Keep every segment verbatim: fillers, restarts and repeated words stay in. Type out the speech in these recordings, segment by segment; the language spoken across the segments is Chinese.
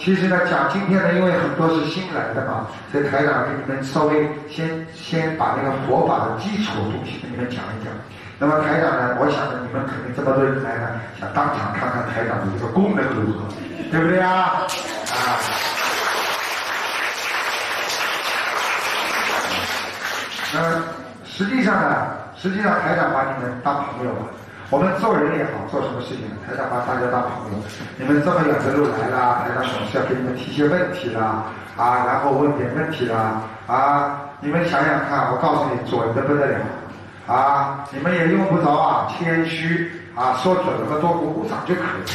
其实呢，讲今天呢，因为很多是新来的嘛，所以台长给你们稍微先先把那个佛法的基础的东西跟你们讲一讲。那么台长呢，我想呢，你们肯定这么多人来呢，想当场看看台长的这个功能如何，对不对啊？啊。那实际上呢，实际上台长把你们当朋友了。我们做人也好，做什么事情，台长把大家当朋友。你们这么远的路来了，台长总是要给你们提些问题啦，啊，然后问点问题啦，啊，你们想想看，我告诉你，准的不得了，啊，你们也用不着啊谦虚啊，说准了多鼓鼓掌就可以。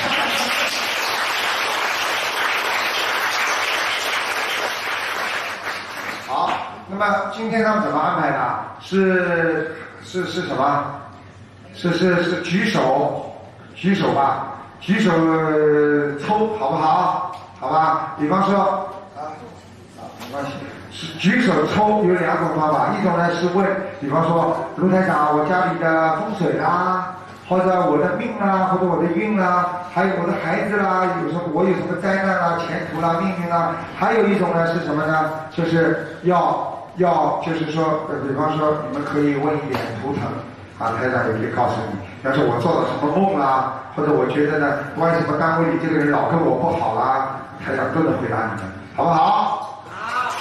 好，那么今天他们怎么安排的？是是是什么？是是是举手，举手吧，举手抽好不好？好吧，比方说啊啊没关系，是举手抽有两种方法，一种呢是问，比方说卢台长，我家里的风水啦，或者我的命啦，或者我的运啦，还有我的孩子啦，有什么我有什么灾难啦、前途啦、命运啦，还有一种呢是什么呢？就是要要就是说，呃，比方说你们可以问一点图腾。啊，台长也可以告诉你，要是我做了什么梦啦，或者我觉得呢，关于什么单位里这个人老跟我不好啦，台长都能回答你们，好不好？好。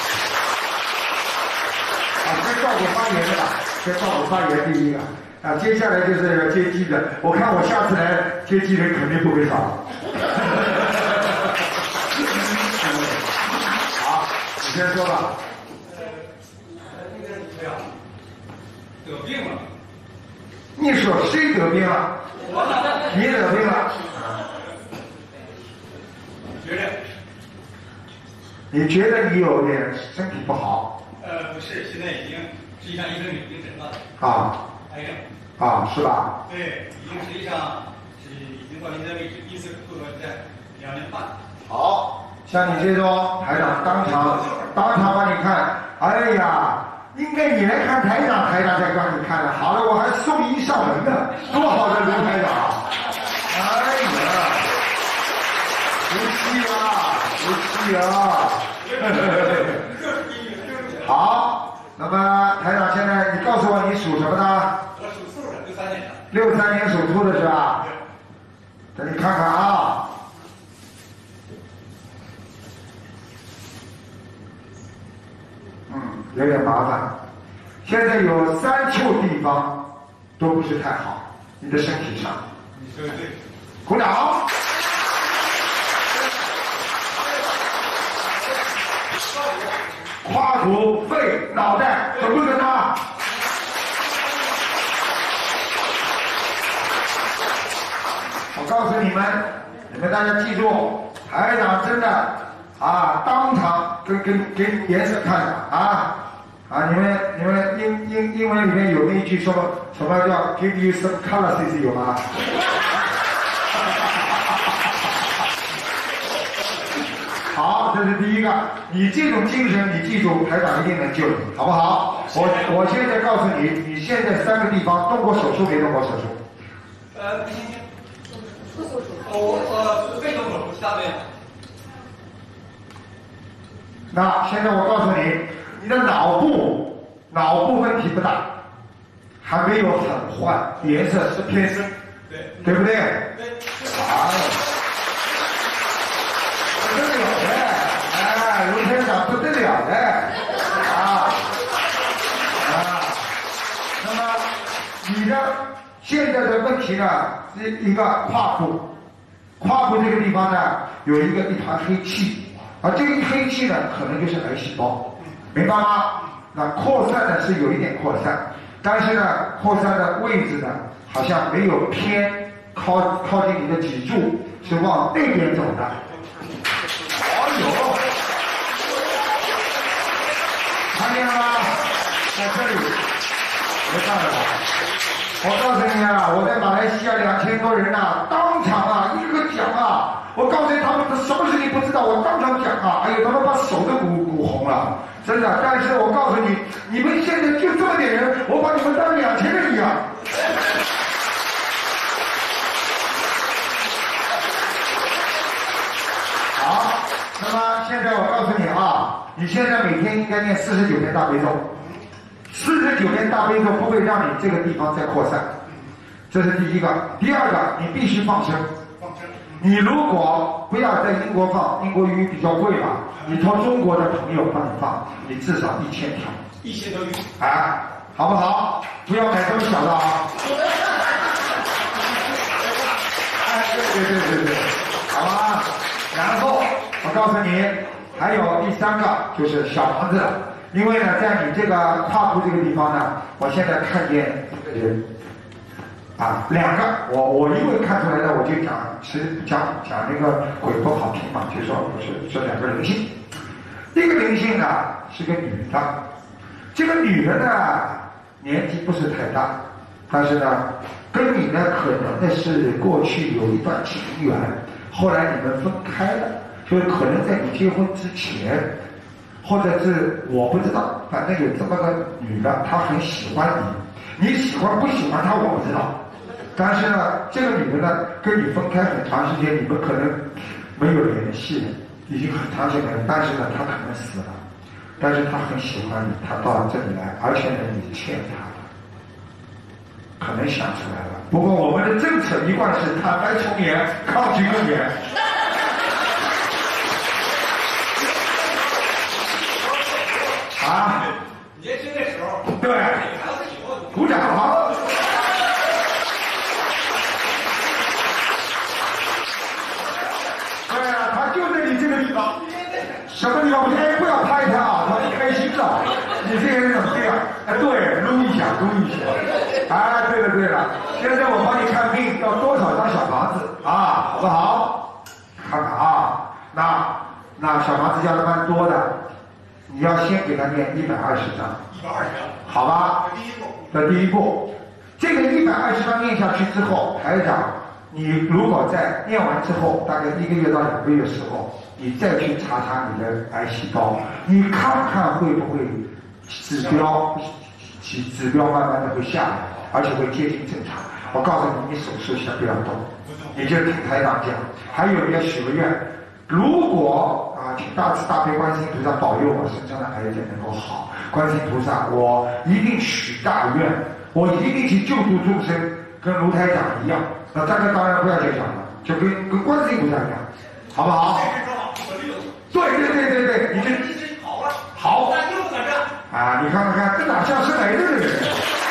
啊，先照顾发言的吧，先照顾发言第一个。啊，接下来就是接机的，我看我下次来接机人肯定不会少。好，你先说吧。 呃，那个谁啊，得病了。 你说谁得病了？你得病了。 觉得？ 你觉得你有点身体不好？ 呃，不是，现在已经实际上医生已经诊断了。 啊。 癌症。 啊，是吧？ 对，已经实际上是已经到现在为止，一次做到在两年半。 好，像你这种台长当场当场帮你看，哎呀。应该你来看台长，台长再帮你看了。好了，我还送医上门呢，多好的卢台长！哎呀，不气啊，不气啊！好，那么台长现在你告诉我你属什么的？ 我属兔的，六三年的。 六三年属兔的是吧？给你看看啊。嗯，有点麻烦。现在有三处地方都不是太好，你的身体上。 你说的对。 鼓掌。胯骨、肺、脑袋准不准啊？我告诉你们，你们大家记住，台长真的啊，当场给给给颜色看的啊啊！你们你们英英英文里面有那一句说什么叫 give you some color， 有吗？好，这是第一个。你这种精神，你记住，台长一定能救你，好不好？我我现在告诉你，你现在三个地方动过手术没动过手术？ 呃，我我没动手术，下面。 那现在我告诉你，你的脑部脑部问题不大，还没有很坏，颜色是偏深， 对， 对不对？ 对。 哎。不得了的，哎，卢台长不得了的，啊啊！那么你的现在的问题呢是一个胯部，胯部这个地方呢有一个一团黑气，而这个黑气呢可能就是癌细胞，明白吗？那扩散呢是有一点扩散，但是呢扩散的位置呢好像没有偏靠靠近你的脊柱，是往那边走的。哎呦，看见了吗？在这里，别看了。我告诉你啊，我在马来西亚两千多人呐、啊，当场啊一个个讲啊，我告诉你他们什么事情不知道，我当场讲啊，哎呦，他们把手都鼓鼓红了，真的。但是我告诉你，你们现在就这么点人，我把你们当两千人一样。好， 现在我告诉你啊，你现在每天应该念四十九遍大悲咒，四十九遍大悲咒不会让你这个地方再扩散，这是第一个。第二个，你必须放生。你如果不要在英国放，英国鱼比较贵嘛，你托中国的朋友帮你放，你至少一千条。 一千条鱼。 啊，好不好？不要买这么小的啊。哎，对对对对对，好吧。然后我告诉你，还有第三个就是小房子，因为呢，在你这个跨度这个地方呢，我现在看见这个人啊，两个，我我因为看出来的，我就讲，其实讲讲那个鬼不好听嘛，就说不是这两个灵性，一个灵性呢是个女的，这个女的呢年纪不是太大，但是呢跟你呢可能的是过去有一段情缘。后来你们分开了，就是可能在你结婚之前，或者是我不知道，反正有这么个女的，她很喜欢你，你喜欢不喜欢她我不知道，但是呢，这个女的呢跟你分开很长时间，你们可能没有联系了，已经很长时间了，但是呢，她可能死了，但是她很喜欢你，她到这里来，而且呢，你欠她的。可能想出来了，不过我们的政策一贯是坦白从严，抗拒更严。啊！ 年轻的时候， 对，鼓掌啊！对啊，他就在你这个地方，什么地方？哎，不要拍他啊，他不开心的。你这个人怎么这样？哎，对，撸一下，撸一下。哎，对了对了，现在我帮你看病要多少张小房子啊？好不好？看看啊，那那小房子要的蛮多的，你要先给他念一百二十张。 一百二十张。 好吧？ 第一步。 这第一步，这个一百二十张念下去之后，台长，你如果在念完之后，大概一个月到两个月时候，你再去查查你的癌细胞，你看看会不会指标。其指标慢慢的会下来，而且会接近正常。我告诉你，你手术先不要动，你就听台长讲。还有你要许个愿，如果啊，请大慈大悲观世音菩萨保佑我身上的癌症能够好。观世音菩萨，我一定许大愿，我一定去救度众生，跟卢台长一样。那这个当然不要去讲了，就跟跟观世音菩萨一样，好不好？对对对对对，你这好了， 好， 那就搁这。 啊，你看看看，这哪像是癌症的人？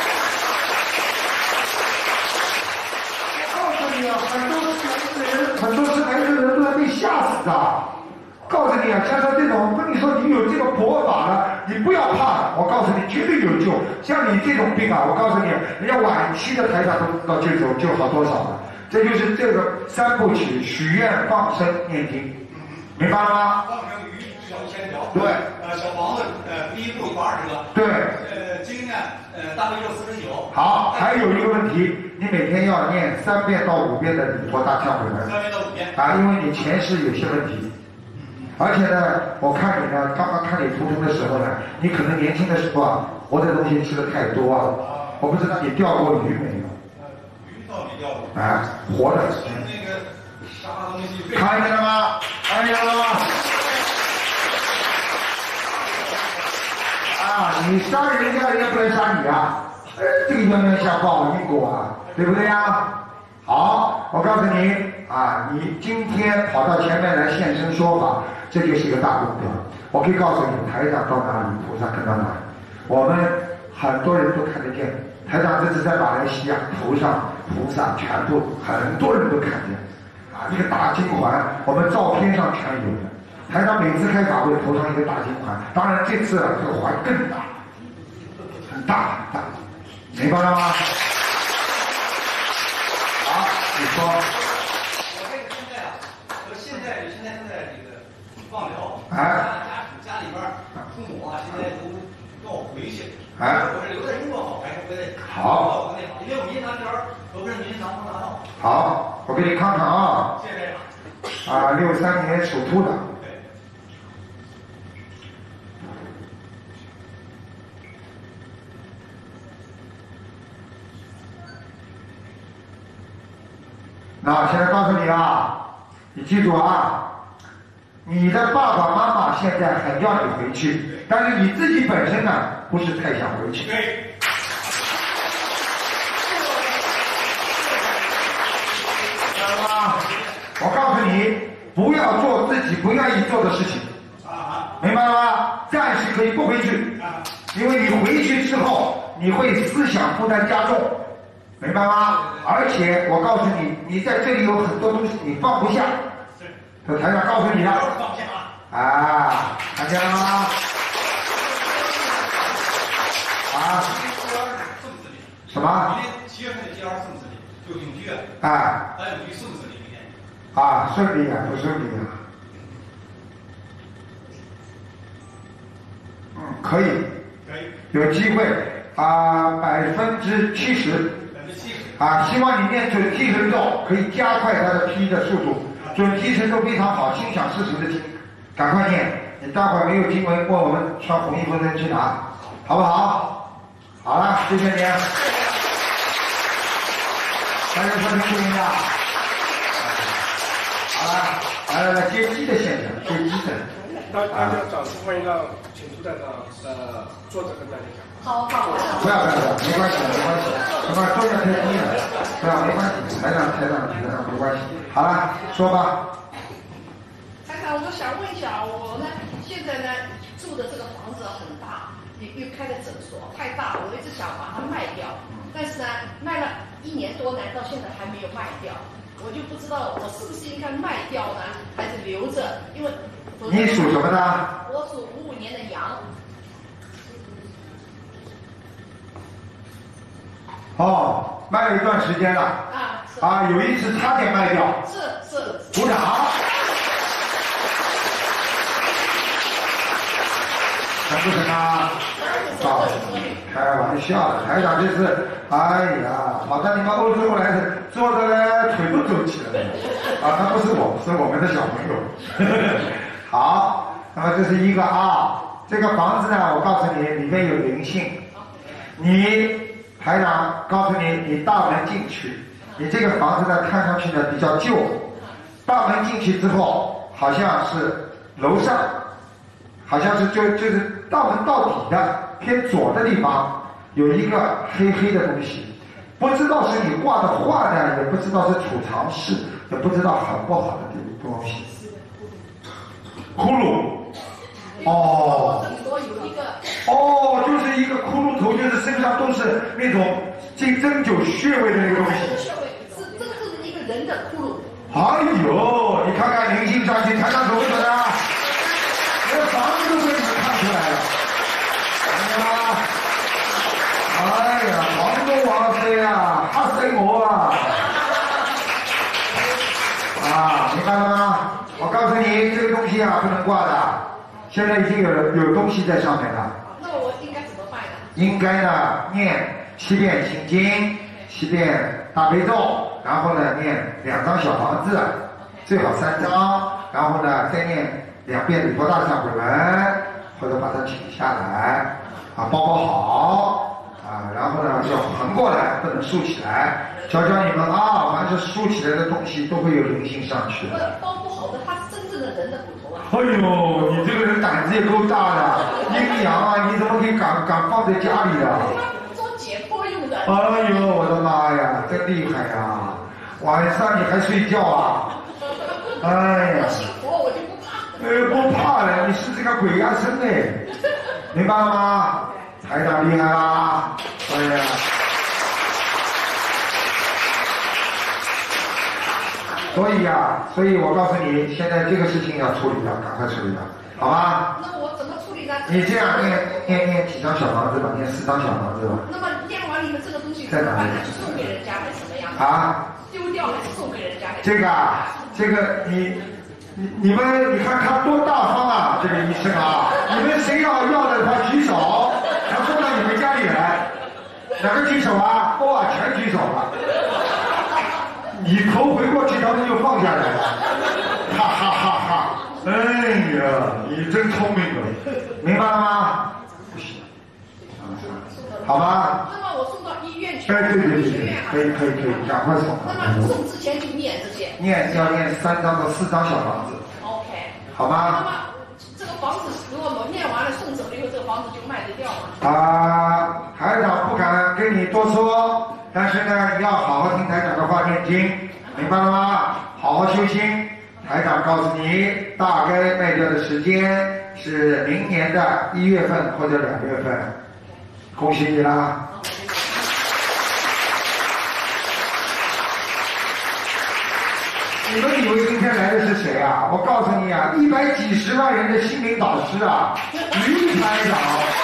我告诉你啊，很多是癌症的人，很多是癌症的人都在被吓死的。告诉你啊，加上这种，我跟你说，你有这个佛法了，你不要怕，我告诉你，绝对有救。像你这种病啊，我告诉你，人家晚期的台长都知道救走救好多少了。这就是这个三部曲：许愿、放生、念经，明白了吗？ 放生鱼至少一千条。 对。 呃，小房子，呃，第一步一百二十个。 对。 呃，经呢，呃，大悲咒四十九。 好，还有一个问题，你每天要念三遍到五遍的礼佛大忏悔文。 三遍到五遍。 啊，因为你前世有些问题。而且呢，我看你呢，刚刚看你图腾的时候呢，你可能年轻的时候啊，活的东西吃的太多啊。我不知道你钓过鱼没有？ 鱼倒没钓过。 啊，活的。 那个杀东西。 看见了吗？看见了吗？啊，你杀人家，人家不来杀你啊！哎，这个冤冤相报因果啊，对不对呀？好，我告诉你啊，你今天跑到前面来现身说法，这就是一个大功德。我可以告诉你，台长到哪里，菩萨跟到哪里。我们很多人都看得见，台长这次在马来西亚，头上菩萨全部很多人都看见，啊，一个大金环，我们照片上全有的。台长每次开法会头上一个大金环，当然这次这个环更大，很大很大，明白了吗？好，你说。 我这个现在啊，我现在现在正在这个放疗， 哎， 家家里边父母啊，现在都让我回去。 哎， 我是留在中国好，还是回来？ 好。 国内好，因为我民营条我不是民营长能拿到。 好，我给你看看啊。 谢谢。 啊，六三年属兔的。那现在告诉你啊，你记住啊， 你的爸爸妈妈现在很要你回去，但是你自己本身呢，不是太想回去。 对。 知道吗？我告诉你，不要做自己不愿意做的事情。明白了吗？暂时可以不回去，因为你回去之后，你会思想负担加重，明白吗？而且我告诉你，你在这里有很多东西你放不下，这台长告诉你的。啊，看见了吗？啊？什么？ 明天七月份的 G 二送子里，就永居啊。 啊。 还有永居送子里明天。 啊，顺利啊，不顺利啊？嗯，可以， 可以， 有机会啊，百分之七十， 百分之七十啊，希望你念准提神咒，可以加快它的批的速度。准提神咒非常好，心想事成的经，赶快念。你待会儿没有经文，问我们穿红衣服的人去拿，好不好？好了，谢谢你。大家说听听呀。好了，来来来，接机的现场，接机的。 大大家掌声欢迎让请出站长呃坐着跟大家讲。 好好。 不要不要不要，没关系没关系，没关系，坐下可以了，不要没关系，台长台长台长没关系。好了，说吧。 台长，我想问一下，我呢现在呢住的这个房子很大，又又开个诊所，太大，我一直想把它卖掉，但是呢卖了一年多呢，到现在还没有卖掉。我就不知道我是不是应该卖掉呢，还是留着？因为你属什么的？ 我属五五年的羊。 哦，卖了一段时间了。 啊。 啊，有一次差点卖掉。 是是。 鼓掌。成不成啊？好，开玩笑的，台长这次，哎呀，跑到你们欧洲来的，坐的呢腿都走起来了。啊，那不是我，是我们的小朋友。好，那么这是一个啊，这个房子呢，我告诉你，里面有灵性。你台长告诉你，你大门进去，你这个房子呢，看上去呢比较旧。大门进去之后，好像是楼上，好像是就就是大门到底的偏左的地方有一个黑黑的东西，不知道是你挂的画呢，也不知道是储藏室，也不知道好不好的东西。骷髅。哦。哦，就是一个骷髅头，就是身上都是那种进针灸穴位的那个东西。 穴位是真正的一个人的骷髅。 哎呦，你看看灵性上去，台上准不准啊？连房子都被你们看出来了，看见吗？哎呀，房中王妃啊，吓死我啊！啊，明白了吗？我告诉你，这个东西啊不能挂的，现在已经有有东西在上面了。 那我应该怎么办呢？ 应该呢念七遍心经，七遍大悲咒，然后呢念两张小房子，最好三张，然后呢再念两遍礼佛大忏悔文，或者把它请下来，啊包包好，啊然后呢要横过来，不能竖起来。教教你们啊，凡是竖起来的东西都会有灵性上去的。 不是包不好的，它是真正的人的骨头啊。 哎呦，你这个人胆子也够大的，阴阳啊，你怎么可以敢敢放在家里啊？ 做解剖用的。 哎呦，我的妈呀，真厉害呀！晚上你还睡觉啊？哎呀！ 我信佛，我就不怕。 呃，不怕了，你是这个鬼压身哎，明白了吗？台长厉害啦！哎呀！所以呀、啊，所以我告诉你，现在这个事情要处理掉，赶快处理掉，好吧？ 那我怎么处理呢？ 你这样念念念几张小房子吧，念四张小房子吧。 那么念完以后，这个东西怎么办呢？是送给人家还是怎么样？ 啊？ 丢掉还是送给人家？ 这个啊，这个你你你们你看他多大方啊，这个医生啊，你们谁要要的话举手，他送到你们家里来，哪个举手啊？哇，全举手了。你头回过去，他们就放下来了，哈哈哈哈！哎呀，你真聪明啊，明白了吗？不行，好吧？ 那么我送到医院去。 哎，对对对对，可以可以可以，赶快送。 那么送之前就念这些。 念要念三张到四张小房子。 OK。 好吗？ 那么这个房子如果我们念完了送走了以后，这个房子就卖得掉吗？ 啊，台长不敢跟你多说，但是呢，你要好好听台长的话念经，明白了吗？好好修心。台长告诉你，大概卖掉的时间是明年的一月份或者两月份，恭喜你啦！你们以为今天来的是谁啊？我告诉你啊，一百几十万人的心灵导师啊，于台长。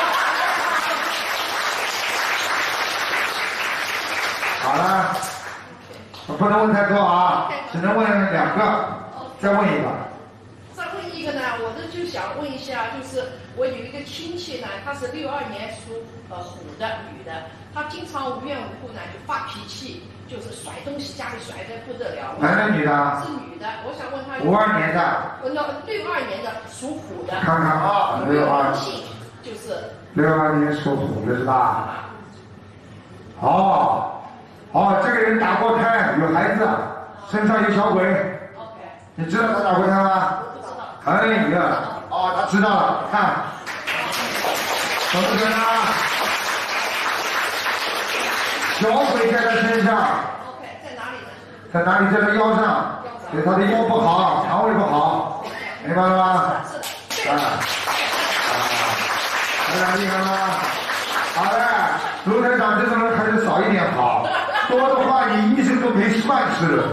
好了，我不能问太多啊，只能问两个，再问一个。 再问一个呢，我这就想问一下，就是我有一个亲戚呢，她是六二年属呃虎的女的，她经常无缘无故呢就发脾气，就是甩东西，家里甩得不得了。 男的女的？ 是女的，我想问她。 五二年的。 呃，那六二年的属虎的。 看看啊，六二。 性就是。 六二年属虎的是吧？哦。哦，这个人打过胎，有孩子，身上有小鬼。 OK。 你知道他打过胎吗？ 不知道。 哎呀，哦，他知道了，看，怎么可能啊？小鬼在他身上。 OK， 在哪里呢？ 在哪里？在他腰上。对，他的腰不好，肠胃不好，明白了吗？ 是的。啊。 啊，台长厉害吗？好嘞，卢台长这种人还是少一点好。多的话，你一生都没饭吃了。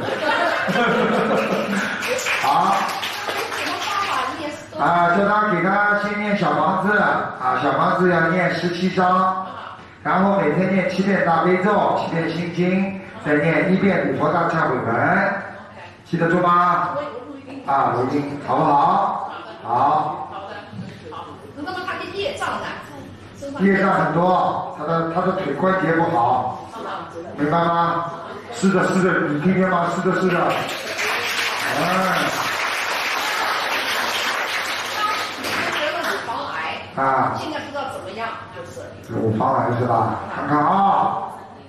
好。啊，叫他给他先念小房子啊，小房子要念十七章，然后每天念七遍大悲咒，七遍心经，再念一遍礼佛大忏悔文，记得住吗？啊，录音好不好？好。 好的，好。那么他的业障呢？ 业障很多，他的他的腿关节不好，明白吗？是的，是的，你听见吗？是的，是的。嗯。啊， 现在不知道怎么样，就是乳房癌是吧？看看啊，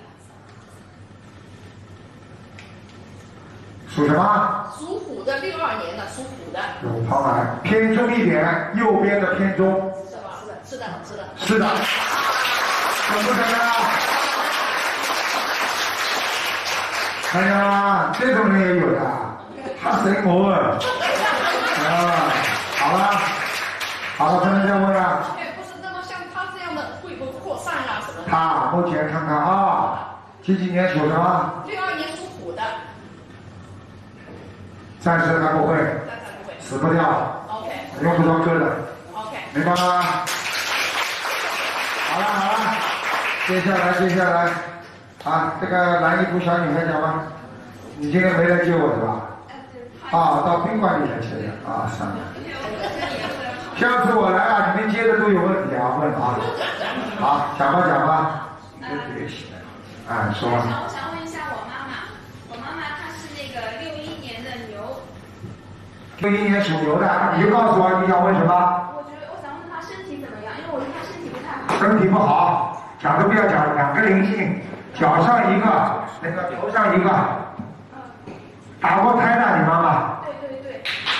属什么？ 属虎的，六二年的，属虎的。 乳房癌偏中一点，右边的偏中。 是吧？是的，是的，是的。 是的。怎么可能啊？看见吗？这种人也有的，他神魔啊！好了。好了，不能再问了。 哎，不是，那么像他这样的会不会扩散啊什么的？ 他目前看看啊，几几年属什么？ 六二年属虎的。 暂时还不会。 暂时不会。 死不掉。 OK。 用不着割的。 OK。 明白吗？好了好了，接下来接下来，啊，这个蓝衣服小女孩讲吧，你今天没来接我是吧？啊，到宾馆里来接的啊，算了。下次我来啊，你们接的都有问题啊，问啊。好，讲吧讲吧。啊，说。 我想我想问一下我妈妈，我妈妈她是那个六一年的牛。 六一年属牛的，你就告诉我你想问什么？ 我觉得我想问她身体怎么样，因为我觉得她身体不太好。 身体不好，讲都不要讲，两个灵性，脚上一个，那个头上一个。打过胎的你妈妈？ 对对对。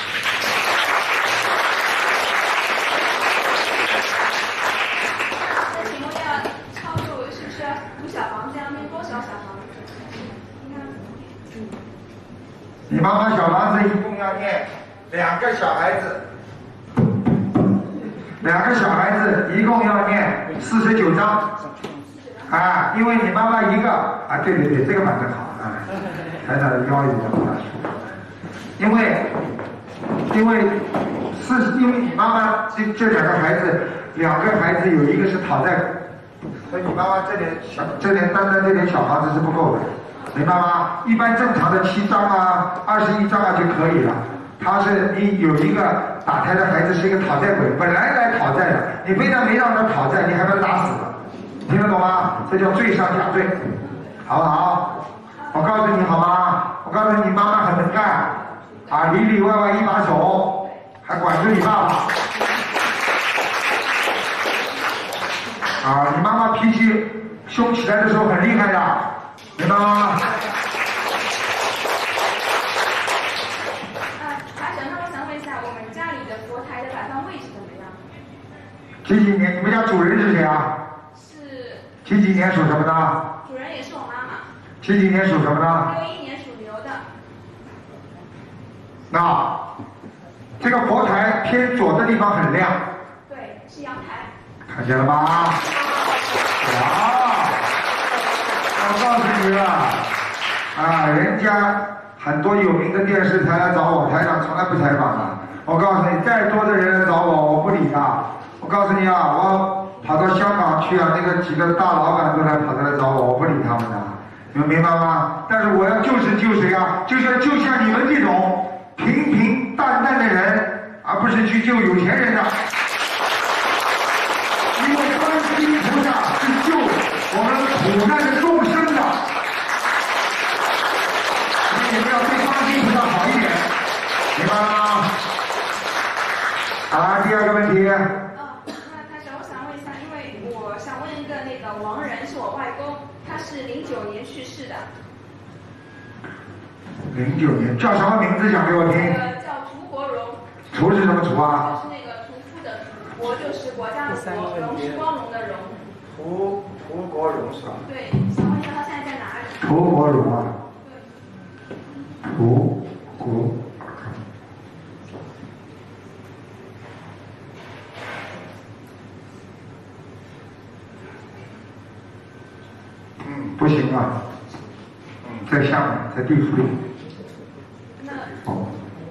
那请问要超度是不是要读小房子，要念多少小房子？你看，嗯。 你妈妈小房子一共要念两个小孩子，两个小孩子一共要念四十九章。啊，因为你妈妈一个啊，对对对，这个反正好啊。台长的腰也比较舒服，因为因为是因为你妈妈这这两个孩子，两个孩子有一个是讨债，所以你妈妈这点小这点单单这点小房子是不够的，明白吗？一般正常的七张啊、二十一张啊就可以了。他是你有一个打胎的孩子是一个讨债鬼，本来来讨债的，你非但没让他讨债，你还把他打死了，听得懂吗？这叫罪上加罪，好不好？我告诉你好吗？我告诉你，妈妈很能干，啊，里里外外一把手，还管住你爸爸。啊，你妈妈脾气凶起来的时候很厉害的，明白吗？ 啊，台长，那我想问一下，我们家里的几几年？你们家主人是谁啊？ 是。 几几年属什么的？ 主人也是我妈妈。 几几年属什么的？ 六一年属牛的。 那这个佛台偏左的地方很亮。 对，是阳台。 看见了吗？哇！我告诉你了，啊，人家很多有名的电视台来找我，台长从来不采访的。我告诉你，再多的人来找我，我不理他。我告诉你啊，我跑到香港去啊，那个几个大老板都来跑过来找我，我不理他们的，你们明白吗？但是我要救是救谁啊？就是要救像你们这种平平淡淡的人，而不是去救有钱人的。因为观世音菩萨是救我们苦难的众生的，所以你们要对观世音菩萨好一点，明白吗？好了，第二个问题。 哦，那台长，我想问一下，因为我想问一个那个亡人是我外公，他是零九年去世的。 零九年叫什么名字？讲给我听。 呃，叫涂国荣。 涂是什么涂啊？ 就是那个屠夫的屠，国就是国家的国，荣是光荣的荣。 涂涂国荣是吧？ 对，想问一下他现在在哪里？ 涂国荣啊。 对。 涂国。嗯，不行啊。嗯，在下面，在地府里。 那。 哦。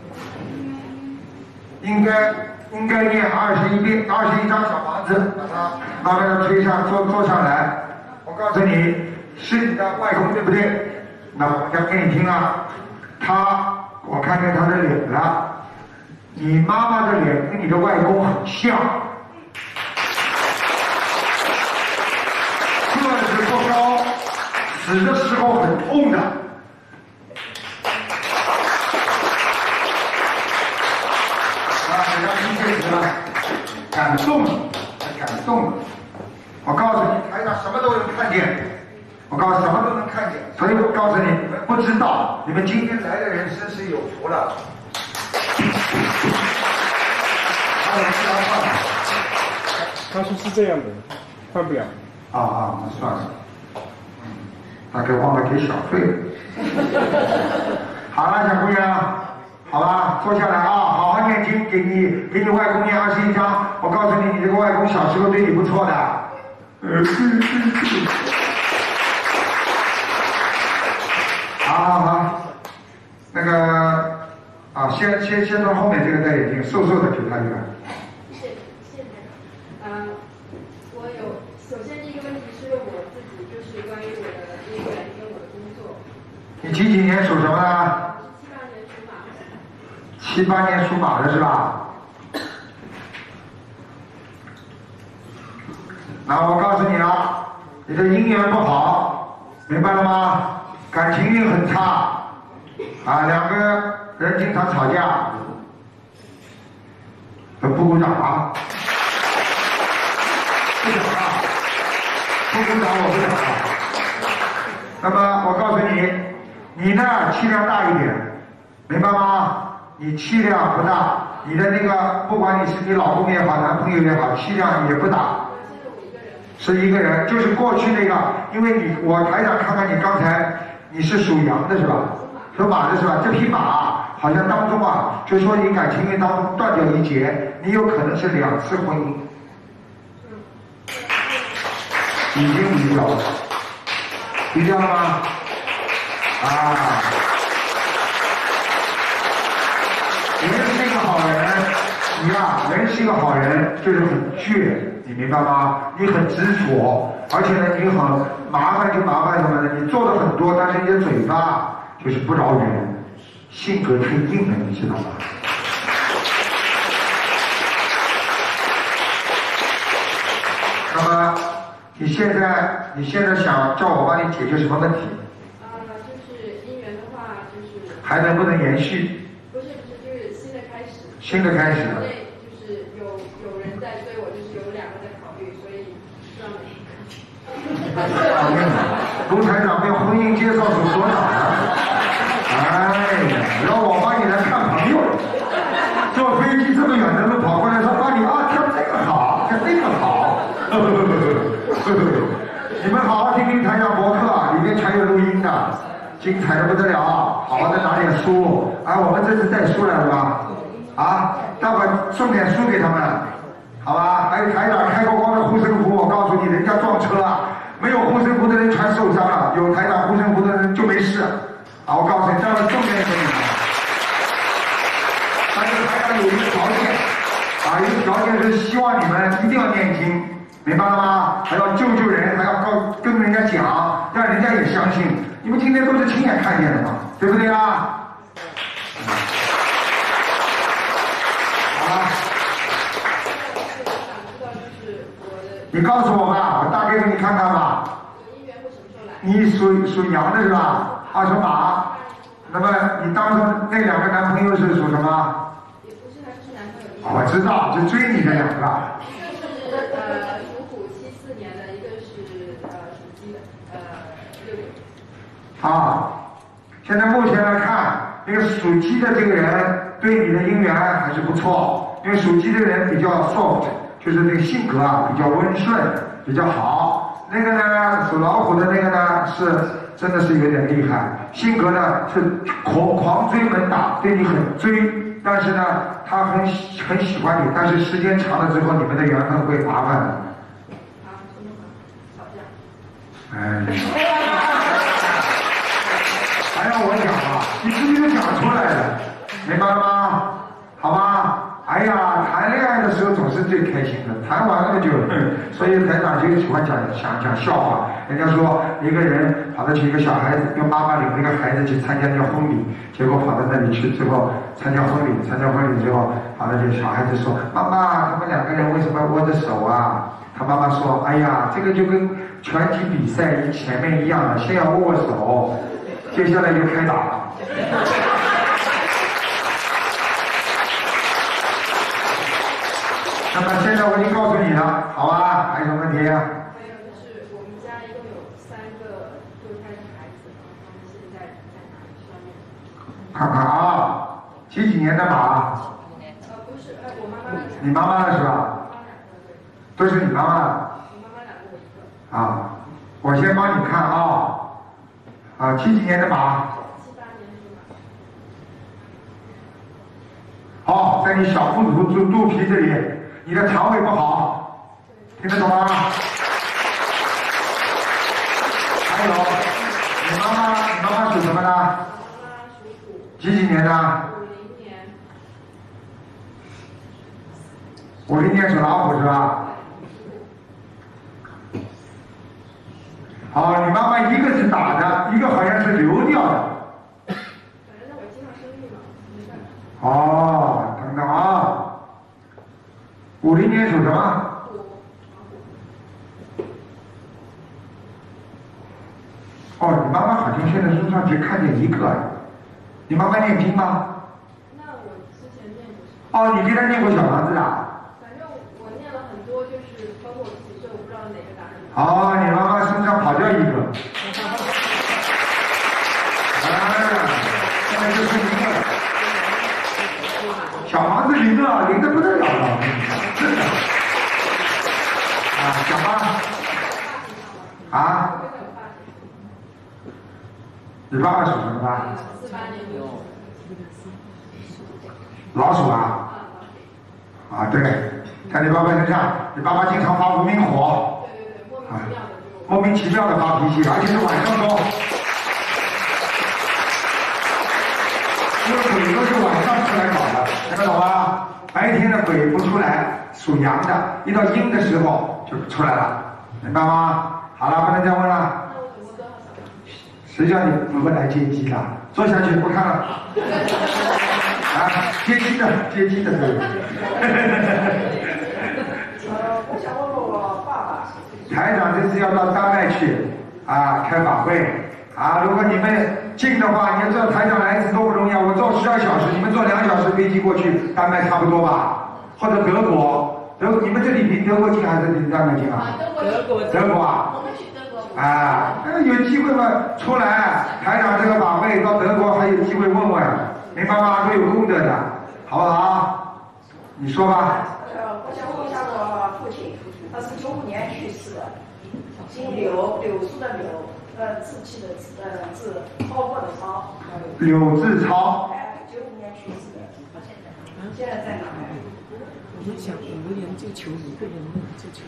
应该应该念二十一遍，二十一张小房子，把它慢慢的推上，坐坐上来。我告诉你，是你的外公对不对？那我讲给你听啊，他，我看见他的脸了，你妈妈的脸跟你的外公很像，个子不高，死的时候很痛的。感动，感动。我告诉你，台上什么都能看见。我告诉你，什么都能看见。所以我告诉你，你们不知道，你们今天来的人真是有福了。还有其他话？ 他说是这样的，换不了。 啊啊，那算了。嗯，大概忘了给小费了。好了，小姑娘。好吧，坐下来啊，好好念经，给你给你外公念二十一章。我告诉你，你这个外公小时候对你不错的。呃，好好好，那个啊，先先先从后面这个戴眼镜，瘦瘦的给他一个。 谢谢谢谢。嗯，我有，首先第一个问题是我自己，就是关于我的业缘跟我的工作。 你几几年属什么的？七八年属马的是吧？那我告诉你啊，你的姻缘不好，明白了吗？感情运很差，啊，两个人经常吵架，不鼓掌啊！不讲啊！不鼓掌我不讲啊！那么我告诉你，你呢气量大一点，明白吗？你气量不大，你的那个不管你是你老公也好，男朋友也好，气量也不大。是一个人，就是过去那个，因为你我台长看看你刚才你是属羊的是吧？属马的是吧？这匹马好像当中啊，就说你感情运当中断掉一截，你有可能是两次婚姻，已经离掉了，离掉了吗？啊。人是一个好人，你呀、啊，人是一个好人，就是很倔，你明白吗？你很执着，而且呢，你很麻烦就麻烦什么呢？你做的很多，但是你的嘴巴就是不饶人，性格太硬了，你知道吗？那么你现在你现在想叫我帮你解决什么问题？ 啊、呃，就是姻缘的话，就是还能不能延续？新的开始。 对，就是有有人在追我，就是有两个在考虑，所以不知道哪一个。 卢台长对婚姻介绍所多少呢？哎呀，让我帮你来看朋友，坐飞机这么远的路跑过来说帮你啊，挑这个好，挑这个精彩的不得了，好好的拿点书。啊，我们这次带书来了吧？啊，待会儿送点书给他们，好吧？还有台长开过光的护身符，我告诉你，人家撞车了，没有护身符的人全受伤了，有台长护身符的人就没事。啊，我告诉你，待会儿送点给你们。但是台长有一个条件，啊，一个条件是希望你们一定要念经，明白了吗？还要救救人，还要告跟人家讲，让人家也相信。你们今天都是亲眼看见的嘛，对不对啊？你告诉我吧，我大概给你看看吧。你属属羊的是吧？啊，属马。那么你当中那两个男朋友是属什么？ 也不是，他就是男朋友。 我知道，就追你的两个。 一个是呃属虎七四年的，一个是呃属鸡的，呃六六。 啊，现在目前来看，那个属鸡的这个人对你的姻缘还是不错，因为属鸡的人比较 soft。就是这个性格啊比较温顺，比较好。那个呢，属老虎的那个呢，是真的是有点厉害。性格呢是狂狂追猛打，对你很追，但是呢，他很很喜欢你，但是时间长了之后，你们的缘分会麻烦的。 啊，真的吗？吵架。 哎。还让我讲啊？你自己都讲出来了，明白了吗？好吧。哎呀，谈恋爱的时候总是最开心的，谈完了就，所以台长就喜欢讲讲讲笑话。人家说一个人跑到去一个小孩子，跟妈妈领那个孩子去参加那个婚礼，结果跑到那里去之后，参加婚礼，参加婚礼之后，跑到去小孩子说：“妈妈，他们两个人为什么握着手啊？”他妈妈说：“哎呀，这个就跟拳击比赛前面一样的，先要握握手，接下来就开打了。”那么现在我已经告诉你了，好吧？还有什么问题啊？ 还有就是我们家一共有三个堕胎的孩子，他们现在在哪里？需要念。 看看啊，几几年的马？ 呃，不是，呃，我妈妈的。 你妈妈的是吧？ 妈妈两个，对。 都是你妈妈的。 我妈妈两个，我一个。 啊，我先帮你看啊，啊，几几年的马？ 七八年属马。 哦，在你小腹肚肚肚皮这里。你的肠胃不好，听得懂吗？还有，你妈妈，你妈妈属什么呢？ 我妈妈属虎。 几几年的？ 五零年。 五零年属老虎是吧？好，你妈妈一个是打的，一个好像是流掉的。 反正我经常生育嘛，没办法。哦，等等啊。五零年属什么？哦，你妈妈好像现在身上只看见一个，你妈妈念经吗？ 那我之前念过。 哦，你给她念过小房子啊？ 反正我念了很多，就是包括我自己，所以我不知道哪个打哪个。 哦，你妈妈身上跑掉一个。啊，现在就剩一个。小房子灵啊，灵的不得了了，真的。啊，讲吧。啊？你爸爸属什么的？ 四八年的。 老鼠啊？啊，对，在你爸爸身上，你爸爸经常发无名火。 对对对，莫名其妙的就。 莫名其妙的发脾气，而且是晚上说。因为鬼都是晚上出来搞的，听得懂吗？白天的鬼不出来，属羊的，一到阴的时候就出来了，明白吗？好了，不能再问了。 那我总共多少小房？ 谁叫你不来接机的？坐下去，不看了。啊，接机的，接机的对。 呃，我想问问我爸爸。 台长这次要到丹麦去啊，开法会啊。如果你们近的话，你要知道台长来一次多不容易啊！我坐十二小时，你们坐两小时飞机过去，丹麦差不多吧？或者德国，德你们这里比德国近还是比丹麦近啊？ 德国。 德国啊？ 我们去德国。 啊，那有机会嘛，出来台长这个法会到德国还有机会问问，明白吗？都有功德的，好不好？你说吧。 呃，我想问一下我父亲，他是九五年去世的，姓柳，柳树的柳， 呃志气的志，呃志，超过的超。 柳志超。 哎，九五年去世的，现在在哪？ 我们想五个人就求一个人，就求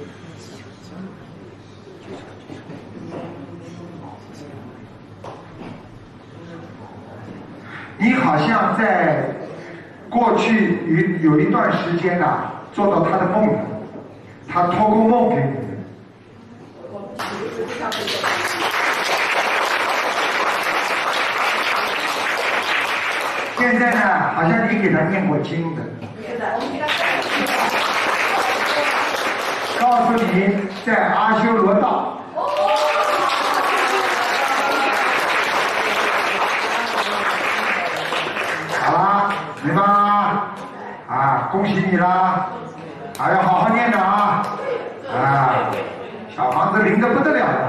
你好像在过去有有一段时间呐、啊，做到他的梦了，他托过梦给你。现在呢，好像你给他念过经的。告诉你，在阿修罗道。好啦，明白吗？啊，恭喜你啦！还要好好念的啊！啊，小房子灵的不得了了。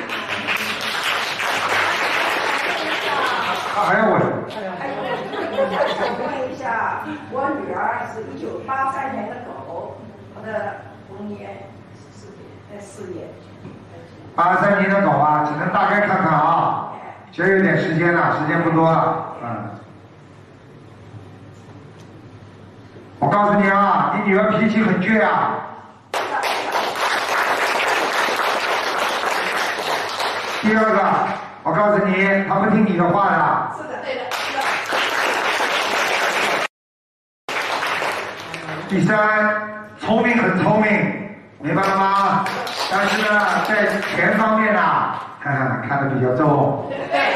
他还要问。 哎，我想问一下，我女儿是一九八三年的狗，我的童年事业，事业。 八三年的狗啊，只能大概看看啊，节约点时间了，时间不多了，嗯。我告诉你啊，你女儿脾气很倔啊。第二个，我告诉你，她不听你的话的。 是的，对的。 第三，聪明很聪明，明白了吗？但是呢，在钱方面呢、啊，看看看得比较重。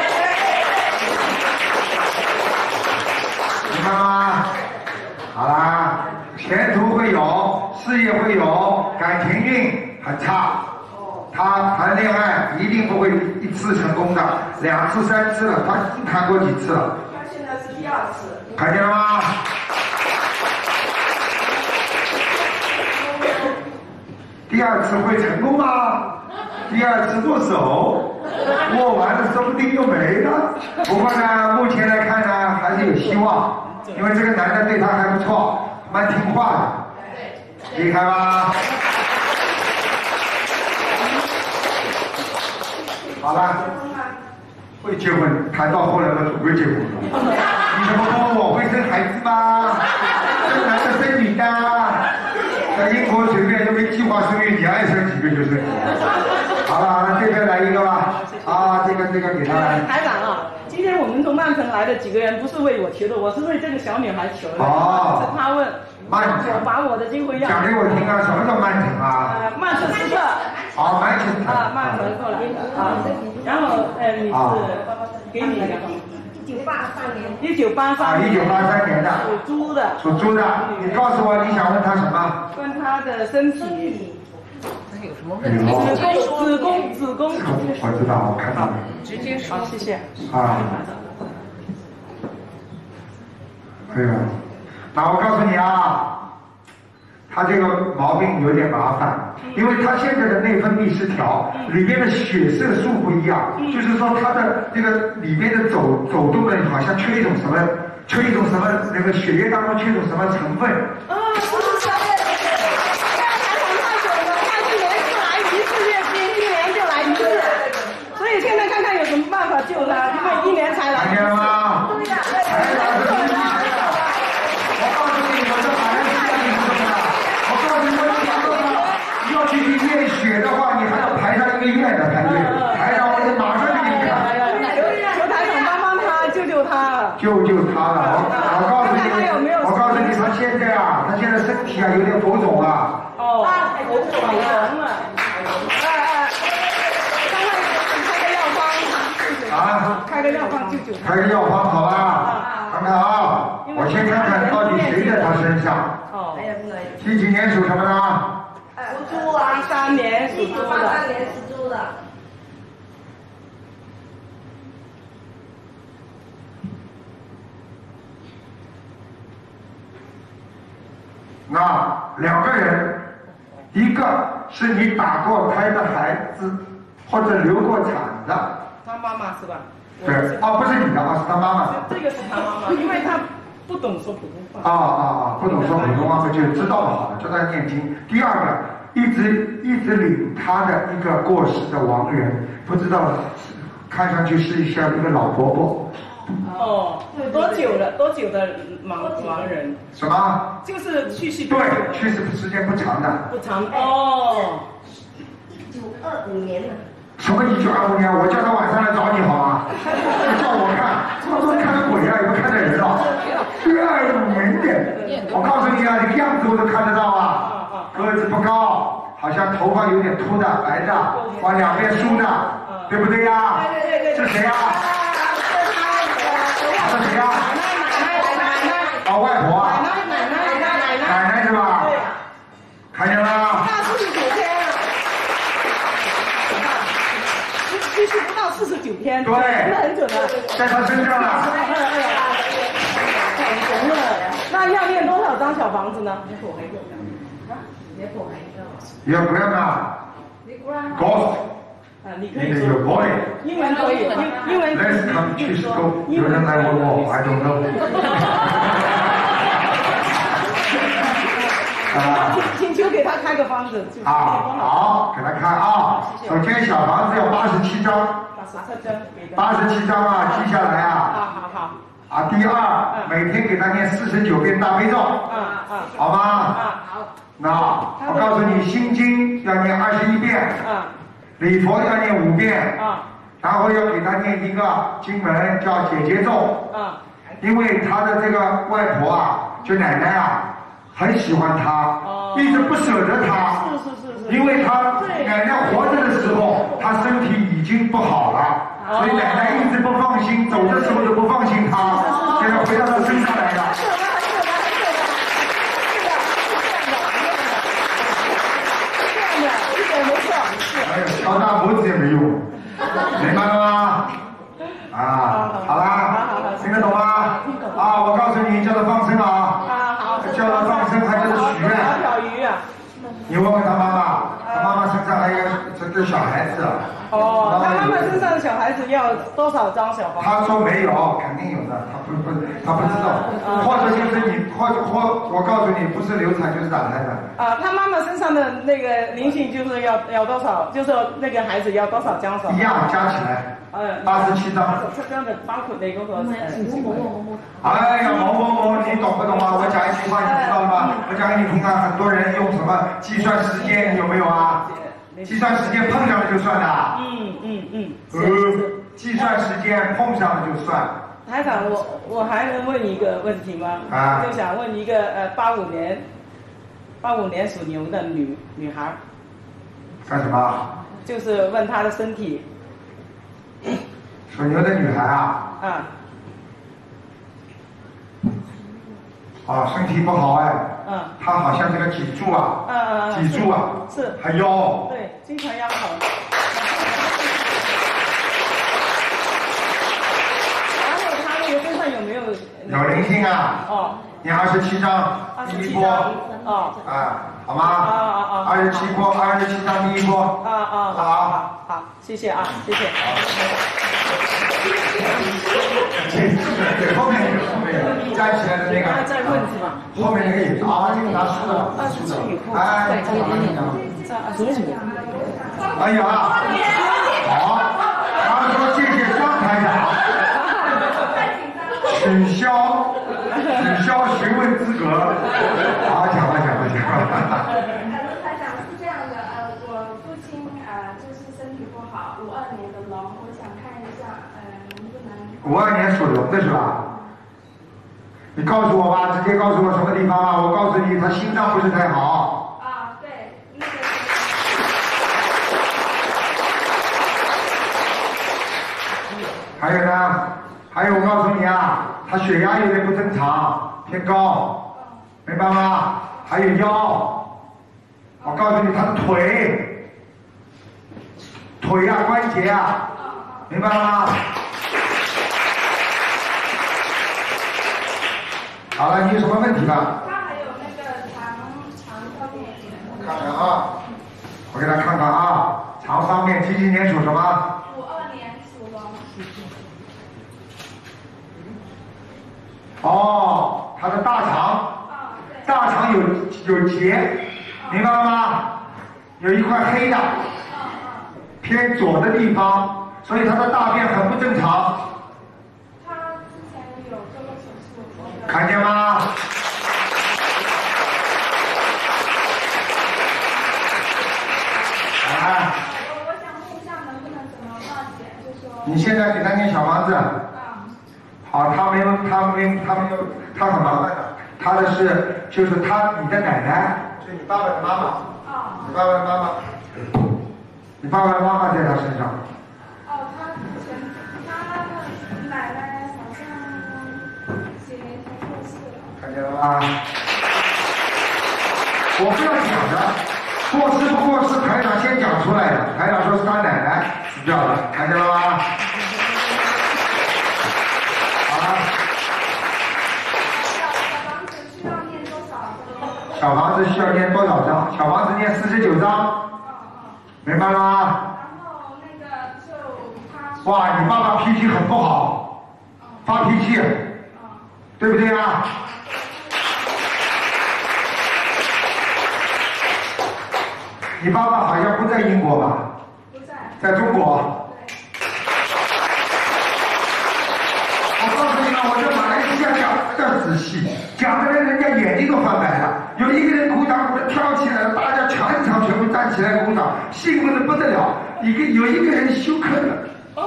明白吗？好啦，前途会有，事业会有，感情运很差。他谈恋爱一定不会一次成功的，两次三次了，他已经谈过几次了。 他现在是第二次。 看见了吗？第二次会成功吗？第二次握手，握完了说不定就没了。不过呢，目前来看呢，还是有希望，因为这个男的对他还不错，蛮听话的，厉害吧？好了，会结婚，谈到后来嘛，总会结婚的。你怎么问我会生孩子吗？生男的生女的，在英国随便就没计划生育，你爱生几个就生几个。好了好了，这边来一个吧。啊，这个这个给他来。 台长啊，今天我们从曼城来的几个人不是为我求的，我是为这个小女孩求的。哦。是她问。 曼城。 我把我的机会让。 讲给我听啊，什么叫曼城啊？ 呃，曼彻斯特。 好，曼城。 啊，曼城过来啊。然后呃，你是给你一个。 一九八三年。 一九八三。 啊，一九八三年的。 属猪的。 属猪的，你告诉我你想问他什么？ 问他的身体。 有什么问题？ 子宫，子宫，子宫。 我知道，我看到了。 直接说。 好，谢谢。 啊。哎呀，那我告诉你啊，他这个毛病有点麻烦，因为他现在的内分泌失调，里面的血色素不一样，就是说他的这个里面的走走动的好像缺一种什么，缺一种什么那个血液当中缺一种什么成分。 啊，不是说所以现在看看有什么办法救他，因为一年才来。 看见了吗？才来是第一才的。我告诉你，我在马来西亚你知道吗？我告诉你，我讲过了，你要去验血的话，你还要排上一个月的排队。排上我就马上就给你看。 求台长帮帮他，救救他。 救救他了！我我告诉你，我告诉你，他现在啊，他现在身体啊有点浮肿啊。 哦，浮肿了。 啊！ 开个药方救救他。 开个药方好吧？看看啊，我先看看到底谁在他身上。 哦。 几几年属什么的？ 属猪啊，八三年属猪的。 八三年属猪的。 那两个人，一个是你打过胎的孩子，或者流过产的。 他妈妈是吧？ 对，哦，不是你的啊，是他妈妈。 这个是他妈妈，因为他不懂说普通话。 啊啊啊！不懂说普通话，就知道了好了，叫他念经。第二个， 一直一直领他的一个过世的亡人，不知道看上去是像一个老婆婆。 哦，多久了？多久的亡亡人？ 什么？ 就是去世。 对，去世时间不长的。 不长哦。 一九二五年了。 什么一九二五年？我叫他晚上来找你好吗？叫我看，他说看到鬼啊，有没有看到人啊？一二五年的，我告诉你啊，这个样子我都看得到啊。个子不高，好像头发有点秃的，白的，往两边梳的，对不对呀？ 对对对对。 是谁呀？是谁呀？ 奶奶奶奶。 哦，外婆啊。 奶奶奶奶奶奶。 奶奶是吧？ 对。 看见了。 那四十九天。去世不到四十九天。 对。 那很准了。 在他身上了。 太神了！那要念多少张小房子呢？ 要不要呢？高。 啊，你可以说。有 boy。 英文可以，英英文。 Let's come to school。有人来问我 ，I don't know。 啊，请求给他开个方子。 啊，好，给他看啊。首先，小房子要八十七张。 八十七张。 八十七张啊，记下来啊。 好好好。 啊，第二，每天给他念四十九遍大悲咒。 啊啊。 好吗？ 啊好。 那我告诉你，心经要念二十一遍。 啊。 礼佛要念五遍。 啊。 然后要给他念一个经文叫解结咒。 啊。 因为他的这个外婆啊，就奶奶啊，很喜欢他，一直不舍得他。 是是是是。 因为他奶奶活着的时候，他身体已经不好了。所以奶奶一直不放心，走的时候就不放心他，现在回到他身上来了。 是的，是的，是的，是的，是的，是这样的，一点没错。 哎呀，敲大脖子也没用，明白了吗？啊，好啦，听得懂吗？啊，我告诉你，叫他放生啊。 啊，好。 叫他放生还叫他许愿。 钓鱼啊。 你问问他妈妈，他妈妈身上还有这个小孩子。 哦，他妈妈身上的小孩子要多少张小房子？ 他说没有，肯定有的，他不不，他不知道，或者就是你，或者或我告诉你，不是流产就是打胎的。 啊，他妈妈身上的那个灵性就是要要多少？就是那个孩子要多少张手？ 一样加起来。 嗯， 八十七张。 这张的包括那个和呃。 哎呀，某某某，你懂不懂啊？我讲一句话，你知道了吗？我讲给你听啊，很多人用什么计算时间，有没有啊？计算时间碰上了就算的。 嗯嗯嗯。 呃，计算时间碰上了就算。 台长，我我还能问一个问题吗？ 啊。 就想问一个呃，八五年，八五年属牛的女女孩。 干什么？ 就是问她的身体。 属牛的女孩啊。 啊。 啊，身体不好哎。 嗯。 她好像这个脊柱啊。 嗯嗯脊柱啊。 是。 还腰。 对，经常腰疼。然后她那个身上有没有？ 有灵性啊。 哦。 念二十七章，第一波。 哦。 啊，好吗？ 啊啊啊！ 二十七波，二十七章第一波。 啊啊，好好好，谢谢啊，谢谢。 后面后面站起来的那个。 再问是吧？ 后面那个也啊，这个拿书的。 二十七以后。 哎， 再见。在二十七。 哎呀，好，他说谢谢张台长，取消取消询问资格。好，讲吧讲吧讲吧。 台长是这样的，呃，我父亲啊、呃、就是身体不好，五二年的龙，我想看一下，呃，能不能。 五二年属龙的是吧？你告诉我吧，直接告诉我什么地方吧。我告诉你，他心脏不是太好。 啊，对，那个。 还有呢，还有我告诉你啊，他血压有点不正常，偏高，明白吗？还有腰，我告诉你，他的腿，腿啊关节啊，明白了吗？好了，你有什么问题吧？ 他还有那个肠肠方面。 看看啊，我给他看看啊，肠方面几几年属什么？ 五二年属龙。 哦，他的大肠，大肠有有结，明白了吗？ 有一块黑的，偏左的地方，所以他的大便很不正常。 他之前有做过手术， 看见吗？啊！ 我我想问一下，能不能怎么化解？就说你现在给他念小房子。好，他没有，他没有，他没有，他很麻烦的。他的是，就是他你的奶奶，就是你爸爸的妈妈。 啊。 你爸爸的妈妈。你爸爸的妈妈在他身上。 哦，他以前他的奶奶好像几年前过世了。 看见了吗？我不要讲的，过世不过世，台长先讲出来的。台长说是他奶奶死掉了，看见了吗？好了。小房子需要念多少张？小房子念四十九张，明白了吗？ 然后那个就他。 哇，你爸爸脾气很不好，发脾气，对不对啊？你爸爸好像不在英国吧？ 不在。 在中国。我告诉你们，我在马来西亚讲的要仔细，讲的人人家眼睛都翻白了。有一个人鼓掌，鼓的跳起来了，大家全场全部站起来鼓掌，兴奋的不得了。一个有一个人休克了。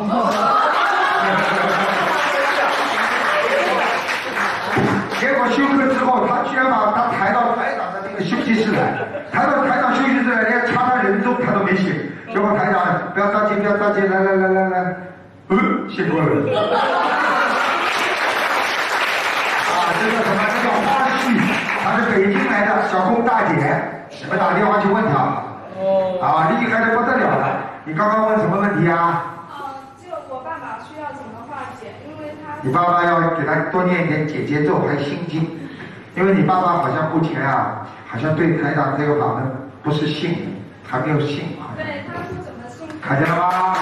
结果休克之后，他居然把他抬到台长的那个休息室来，抬到台长休息室来，连掐他人中他都没醒。结果台长不要着急，不要着急，来来来来来，嗯，醒过来了。啊，这叫什么？这叫花絮。她是北京来的小工大姐，你们打电话去问她。哦。啊，厉害的不得了了！你刚刚问什么问题啊？ 就我爸爸需要怎么化解？因为他你爸爸要给他多念一点解结咒还有心经，因为你爸爸好像目前啊，好像对台长这个法门不是信，还没有信。 对，他是怎么信？ 看见了吗？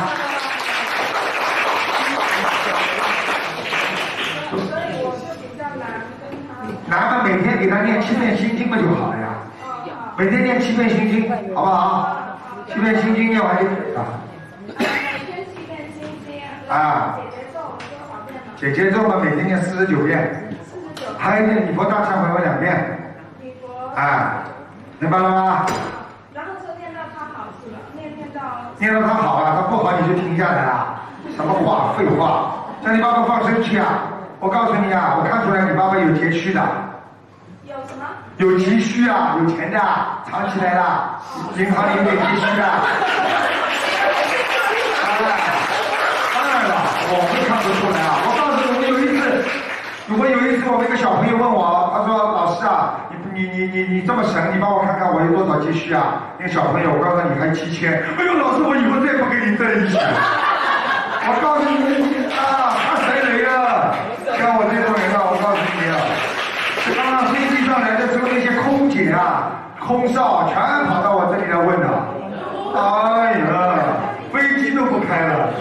所以我就比较难跟他。 难嘛，每天给他念七遍心经不就好了呀？每天念七遍心经，好不好？七遍心经念完就可以了。 每天七遍心经。 啊。 解结咒多少遍呢？ 解结咒嘛，每天念四十九遍。 四十九。 还有念礼佛大忏悔文两遍。 礼佛。 啊，明白了吗？ 然后就念到他好是吧？念念到。 念到他好啊，他不好你就停下来了。什么话？废话！叫你爸爸放生去啊！我告诉你啊，我看出来你爸爸有急需的。 有什么？ 有急需啊，有钱的，藏起来了，银行里有点急需的。当然了，我会看不出来啊！我告诉你，我有一次，我有一次，我那个小朋友问我，他说：“老师啊，你你你你你这么神，你帮我看看我有多少积蓄啊？”那个小朋友，我告诉你还七千。哎呦，老师，我以后再不跟你在一起。我告诉你啊，他谁雷了？像我这种人啊，我告诉你啊，刚刚飞机上来的时候，那些空姐啊、空少全跑到我这里来问了。哎呀，飞机都不开了。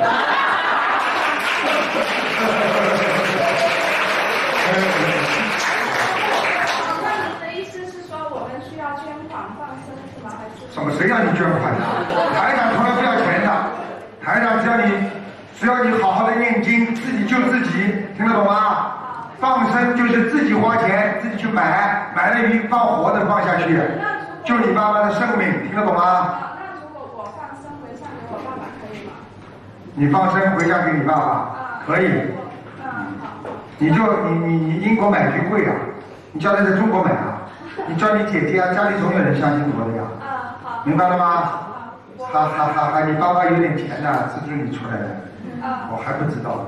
那你的意思是说，我们需要捐款放生是吗？还是？ 什么？谁让你捐款的？台长从来不要钱的，台长只要你。只要你好好的念经，自己救自己，听得懂吗？放生就是自己花钱，自己去买，买了鱼放活的放下去，救你爸爸的生命，听得懂吗？ 那如果我放生回向给我爸爸可以吗？ 你放生回向给你爸爸，可以。你就你你你英国买鱼贵啊，你叫他在中国买啊，你叫你姐姐啊，家里总有人相信我的呀。明白了吗？哈哈哈哈！你爸爸有点钱呐，资助你出来的。我还不知道。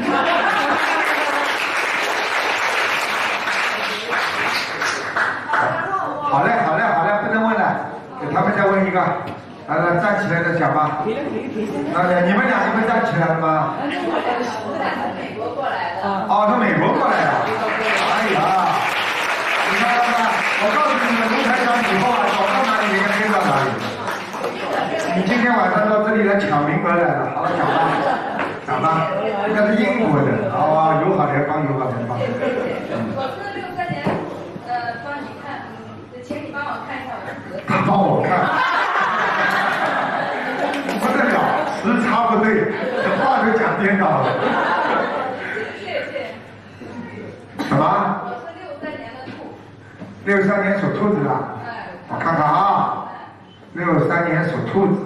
好嘞，好嘞，好嘞，不能问了，给他们再问一个。来来，站起来再讲吧。那你们俩就不站起来了吗？ 我俩从美国过来的。 哦，从美国过来的。哎呀，你看看，我告诉你们，卢台长以后啊，走到哪里应该跟到哪里。你今天晚上到这里来抢名额来了，好好讲吧。讲吧，那是英国的，哦，友好联邦，友好联邦。 我是六三年，呃，帮你看，嗯，请你帮我看一下我的格子。 他帮我看。 又讲颠倒了。 谢谢。 什么？ 我是六三年的兔。 六三年属兔子的。 哎。 我看看啊，六三年属兔子。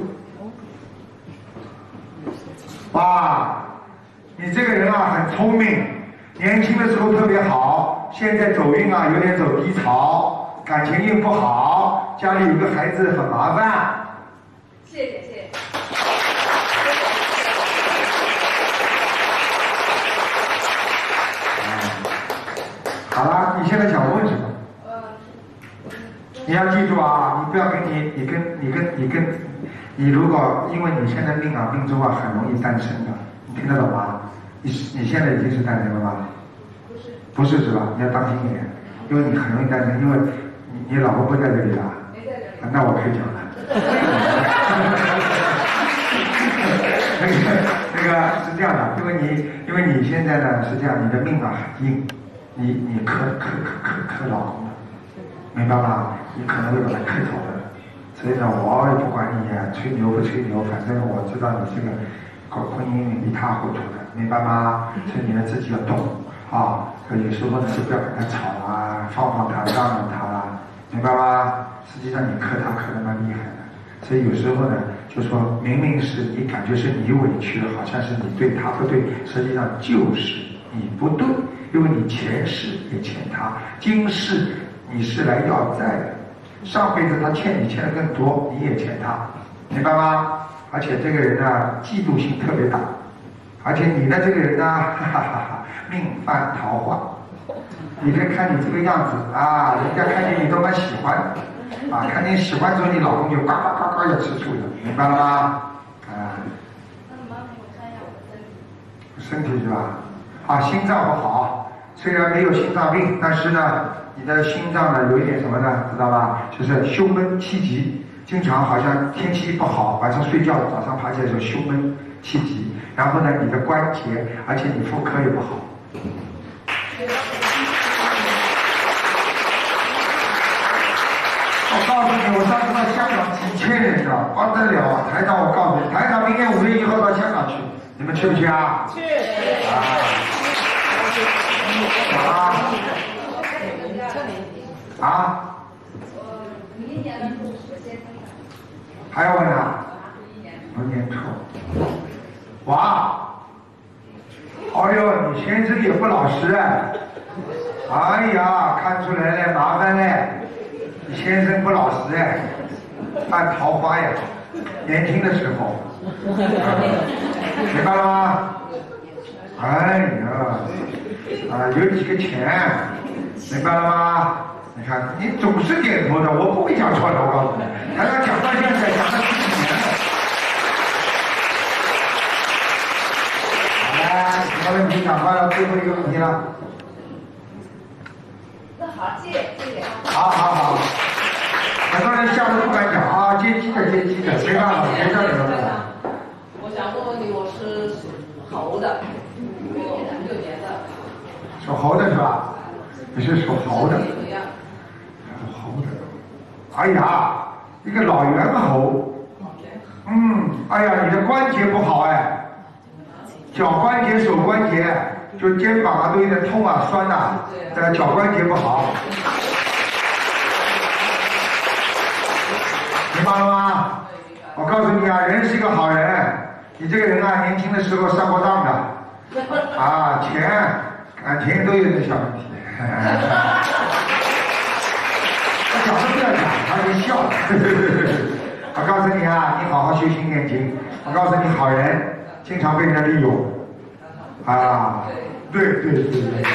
哇，你这个人啊很聪明，年轻的时候特别好，现在走运啊有点走低潮，感情运不好，家里有个孩子很麻烦。 谢谢谢谢。 好了，你现在想问什么？你要记住啊，你不要跟你，你跟你跟你跟，你如果因为你现在命啊命中啊很容易单身的，你听得懂吗？你你现在已经是单身了吗？不是。不是是吧？你要当心一点，因为你很容易单身，因为你你老婆不在这里啊。没在这里。啊、那我可以讲了。那个那个是这样的，因为你因为你现在呢是这样，你的命啊很硬，你你克克克克克老公的，明白吗？你可能会把他克走的，所以呢，我也不管你吹牛不吹牛，反正我知道你这个搞婚姻一塌糊涂的，明白吗？所以你们自己要懂啊，有时候呢就不要跟他吵啊，放放他，让让他啦，明白吗？实际上你克他克得蛮厉害的，所以有时候呢，就说明明是你感觉是你委屈了，好像是你对他不对，实际上就是你不对，因为你前世也欠他，今世你是来要债的。上辈子他欠你欠的更多，你也欠他，明白吗？而且这个人呢，嫉妒心特别大，而且你的这个人呢，哈哈哈哈，命犯桃花。你看看你这个样子啊，人家看见你都蛮喜欢，啊，看见喜欢之后，你老公就呱呱呱呱要吃醋的，明白了吗？啊。 那麻烦我看一下我的身体。身体是吧？啊，心脏不好，虽然没有心脏病，但是呢。你的心脏呢有一点什么呢？知道吧？就是胸闷气急，经常好像天气不好，晚上睡觉，早上爬起来的时候胸闷气急。然后呢，你的关节，而且你妇科也不好。我告诉你，我上次到香港几千人的，不得了！台长，我告诉你，台长明年五月一号到香港去，你们去不去啊？去。啊。啊。啊！ 我明年的兔，我先生的。 还要问啊？明年兔。哇！哎呦，你先生也不老实哎！哎呀，看出来了，麻烦嘞！你先生不老实哎，犯桃花呀，年轻的时候。明白了吗？哎呀，啊，有几个钱，明白了吗？你看，你总是点头的，我不会讲错的，我告诉你，还要讲到现在，讲到十几年了。来，什么问题讲完了？最后一个问题了。 那好，谢谢谢谢。 好好好，很多人下次不敢讲啊，接机的接机的，没办法，没事的。 我想问问你，我是属猴的，六年的，六年的。 属猴的是吧？你是属猴的。 怎么样？ 猴的，哎呀，一个老猿猴，嗯，哎呀，你的关节不好哎，脚关节、手关节，就肩膀啊都有点痛啊、酸呐、啊，这个脚关节不好，明白了吗？我告诉你啊，人是个好人，你这个人啊，年轻的时候上过当的，啊，钱、感情都有点小问题。我讲都不要讲，他就笑了。我告诉你啊，你好好修心念经。我告诉你，好人经常被人家利用。啊，对对对对。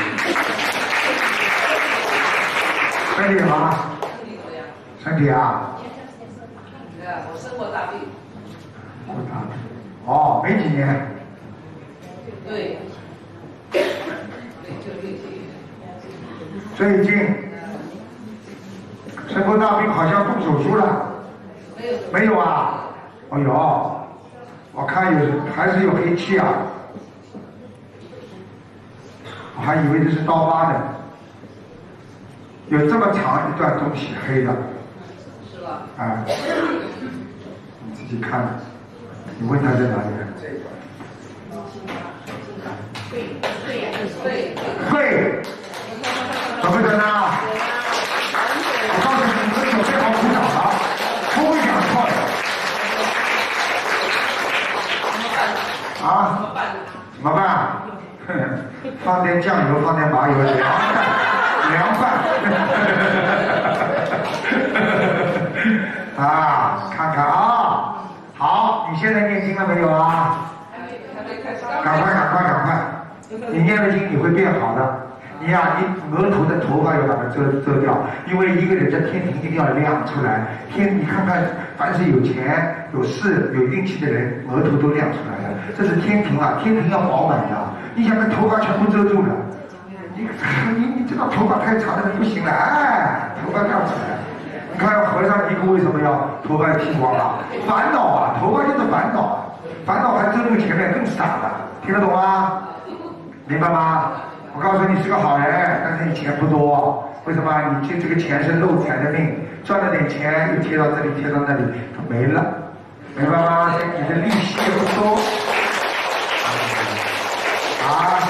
身体好吗？身体啊？ 对啊，我生过大病。 生过大病。哦，没几年。 对。对，就六几年。 最近生过大病，好像动手术了。 没有。 没有啊？哦哟，我看有还是有黑气啊。我还以为这是刀疤呢。有这么长一段东西黑的。 是吧？ 啊。你自己看，你问他在哪里？ 对会，怎么着呢？我告诉你，你们准备好鼓掌了，不会讲错的。啊？怎么办？放点酱油，放点麻油，凉饭，凉饭。啊，看看啊，好，你现在念经了没有啊？赶快，赶快，赶快！你念了经，你会变好的。你呀、啊，你额头的头发要把它遮遮掉，因为一个人的天庭一定要亮出来。天，你看看，凡是有钱、有势、有运气的人，额头都亮出来了。这是天庭啊，天庭要饱满的。你想，那头发全部遮住了，你你你这个头发太长了不行了，哎，头发亮出来。你看和尚尼姑为什么要头发剃光了？烦恼啊，头发就是烦恼啊，烦恼还遮那个前面更傻了，听得懂吗？明白吗？我告诉你是个好人，但是你钱不多，为什么？你这这个钱是漏财的命，赚了点钱又贴到这里贴到那里就没了，明白吗？你的利息也不多啊。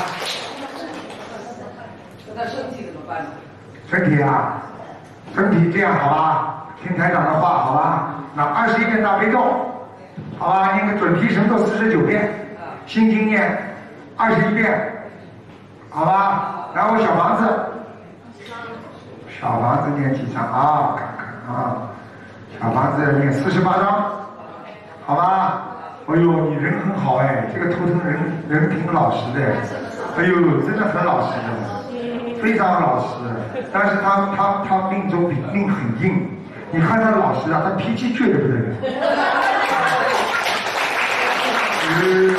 那身体怎么办呢？ 身体啊，身体这样好吧？听台长的话好吧？那二十一遍大悲咒，好吧？念个准提神咒四十九遍，心经念二十一遍。好吧，然后小房子，小房子念几张啊？看看啊，小房子念四十八张，好吧？哎呦，你人很好哎，这个图腾人人挺老实的，哎呦，真的很老实的，非常老实。但是他他他命中比命很硬，你看他老实啊，他脾气倔得不得了。嗯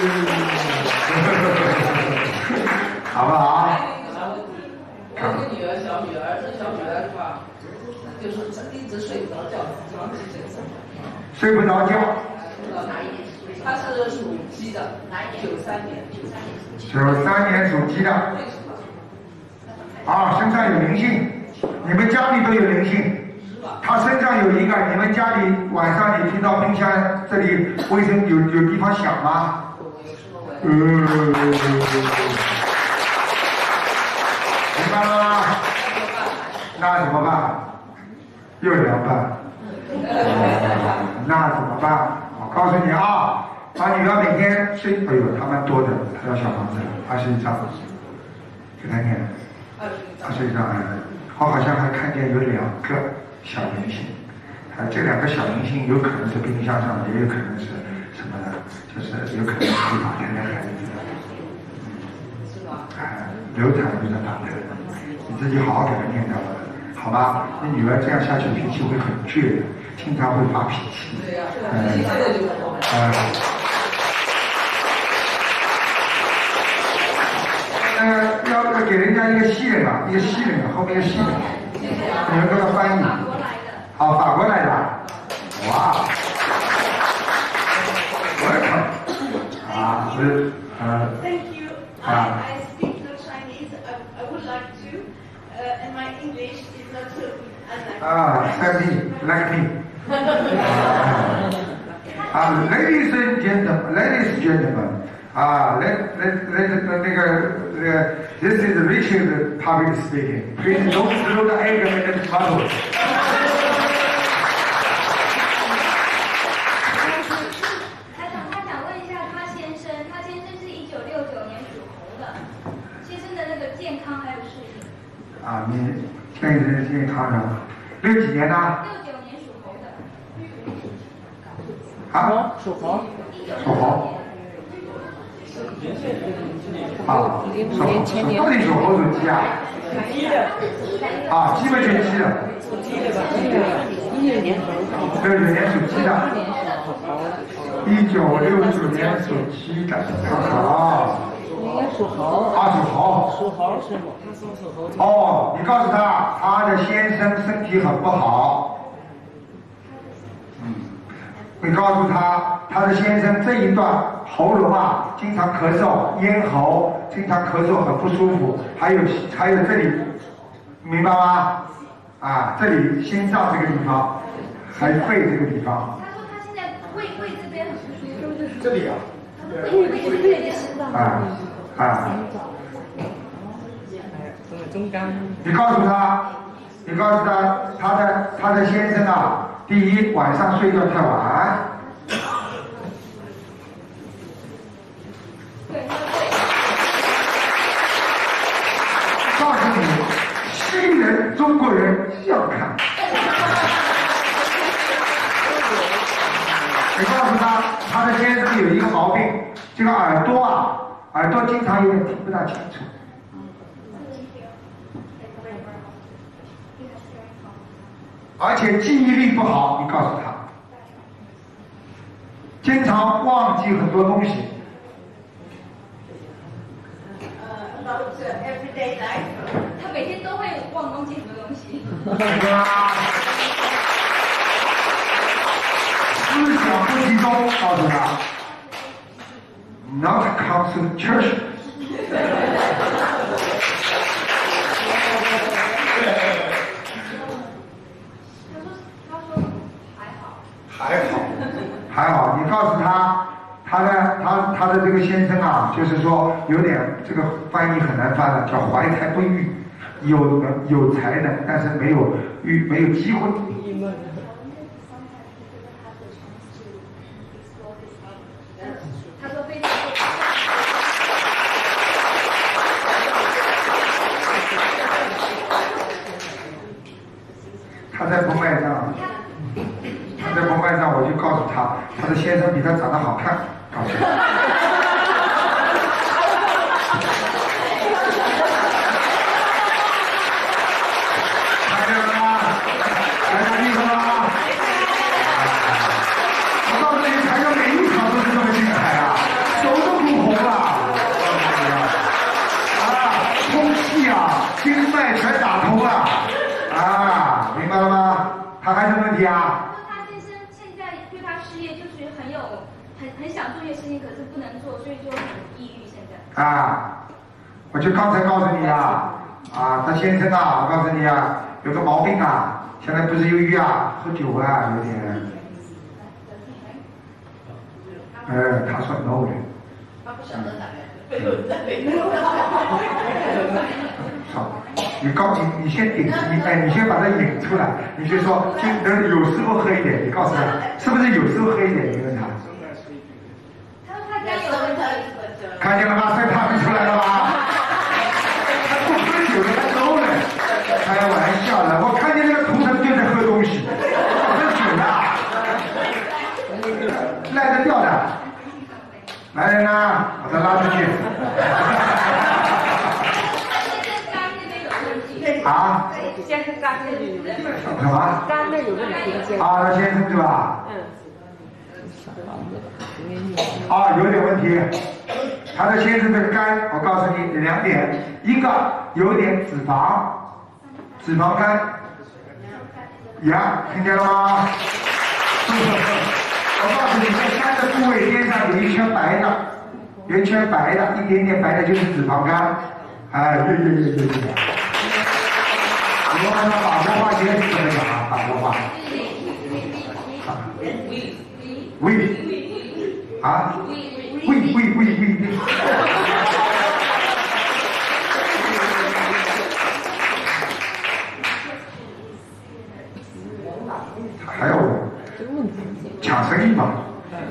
好不好？ 我有个女儿，小女儿，这小女儿的话，就是一直睡不着觉，长期睡不着。 睡不着觉。 她是属鸡的，九三年。 九三年属鸡的。啊，身上有灵性，你们家里都有灵性。他身上有一个，你们家里晚上你听到冰箱这里卫生有有地方响吗？嗯。明白了吗？那怎么办？又凉拌。那怎么办？我告诉你啊，把女儿每天睡，哎呦，他蛮多的，他要小房子了，二十一张，给他念，二十一张，我好像还看见有两个小灵性，啊，这两个小灵性有可能是冰箱上，也有可能是什么呢？就是有可能是打胎的孩子。哎，流产不是打胎的，你自己好好给他念掉了，好吧？你女儿这样下去脾气会很倔的，经常会发脾气。对呀，脾气现在就好。哎。呃，要要给人家一个西人啊，一个西人啊，后面一个西人，你们给他翻译。好，法国来的。哇。welcome。啊，是呃。 Thank you. I, I speak no Chinese. I, I would like to, uh, and my English is not so good. Ah, like me, like me. uh, ladies and gentlemen, ladies and gentlemen, uh, let let let那个那个 this is Richard public speaking. Please don't throw the egg in the tomato. 啊，你现在是健康人，六几年的？ 六九年属猴的。 啊？ 属猴。 属猴。啊，属猴。到底属猴属鸡啊？ 属鸡的。 啊，鸡嘛就是鸡的。 属鸡的吧？一六年属猴。 六九年属鸡的。一九六九年属鸡的。好。 应该属猴。 啊，属猴。 属猴师傅，他说属猴。 哦，你告诉他，他的先生身体很不好。嗯，你告诉他，他的先生这一段喉咙啊，经常咳嗽，咽喉经常咳嗽，很不舒服。还有还有这里，明白吗？啊，这里心脏这个地方，还肺这个地方。 他说他现在胃胃这边很不舒服。 这里啊。 啊啊！你告诉他，你告诉他，他的他的先生啊，第一晚上睡觉太晚。告诉你，西人中国人要看。你告诉他，他的先生有一个毛病，这个耳朵啊，耳朵经常有点听不大清楚。而且记忆力不好，你告诉他，经常忘记很多东西。 呃 about everyday life。 他每天都会忘忘记很多东西。 思想不集中，告诉他 ，not concentration。还好，还好，你告诉他，他的他他的这个先生啊，就是说有点这个翻译很难翻的，叫怀才不遇，有有才能，但是没有遇没有机会。 他说非常。 他在不卖账。他在不卖账，我就告诉他，他的先生比他长得好看，告诉他。看见了吗？大家听懂了吗？我告诉你，台上每一场都是这么精彩啊，手都哭红了。啊，空气啊，经脉全打通了。啊，明白了吗？他还有问题啊？ 很很想做一些事情，可是不能做，所以就很抑郁。现在啊，我就刚才告诉你啊，啊，他先生啊，我告诉你啊，有个毛病啊，现在不是忧郁啊，喝酒啊，有点。呃，他说 no 的。 他不晓得哪个。 好，你告你你先顶你哎，你先把他引出来，你就说就呃有时候喝一点，你告诉他是不是有时候喝一点，你问他。看见了吗？所以他们出来了吧？他不喝酒的，他勾了。开玩笑的，我看见那个图腾就在喝东西，喝酒的，赖得掉的。来人呐，把他拉出去。啊？ 先生肝内有问题。 什么？ 肝内有问题。 啊，他先生是吧？嗯。啊，有点问题。他的先生这个肝，我告诉你两点，一个有点脂肪，脂肪肝，呀，听见了吗？我告诉你，在肝的部位边上有一圈白的，有一圈白的，一点点白的就是脂肪肝，哎，对对对对对。你们按照法国话学是怎么讲啊？法国话。胃。啊？喂喂喂喂喂！还要抢生意吗？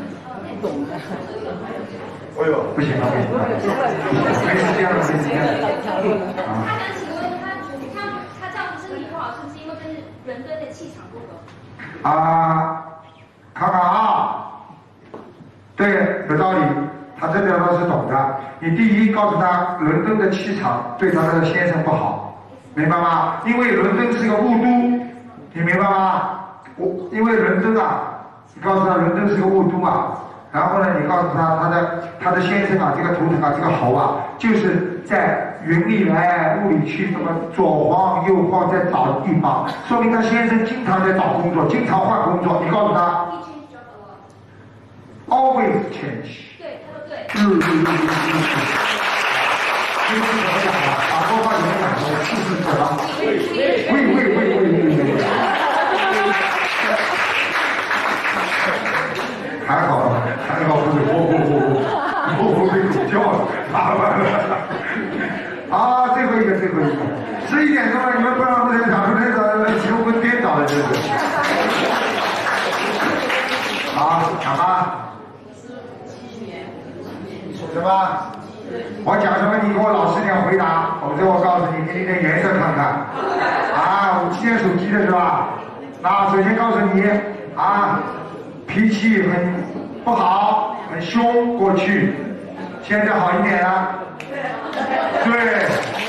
哎呦，不行了，不行了，没时间了，没时间了。 他想请问他，他他这样子身体不好，是不是因为跟伦敦的气场不合？ 啊，看看啊。对，有道理，他这点倒是懂的。你第一告诉他，伦敦的气场对他的先生不好，明白吗？因为伦敦是个雾都，你明白吗？我因为伦敦啊，你告诉他伦敦是个雾都啊，然后呢，你告诉他他的他的先生啊，这个图腾啊，这个猴啊，就是在云里来雾里去，这么左晃右晃在找地方，说明他先生经常在找工作，经常换工作。你告诉他。Always change。 对，他说对。 嗯嗯嗯嗯嗯。这个怎么讲啊？法国话怎么讲的？是是什么？喂喂喂喂喂喂。还好，还好，不是，不不不不。 啊，最后一个，最后一个，十一点钟了，你们不让我们打出来的，求婚颠倒了，这是。好，讲吧。什么？我讲什么？你给我老实点回答，否则我告诉你，给你点颜色看看。啊，我七年属鸡的是吧？那首先告诉你啊，脾气很不好，很凶，过去，现在好一点了。对，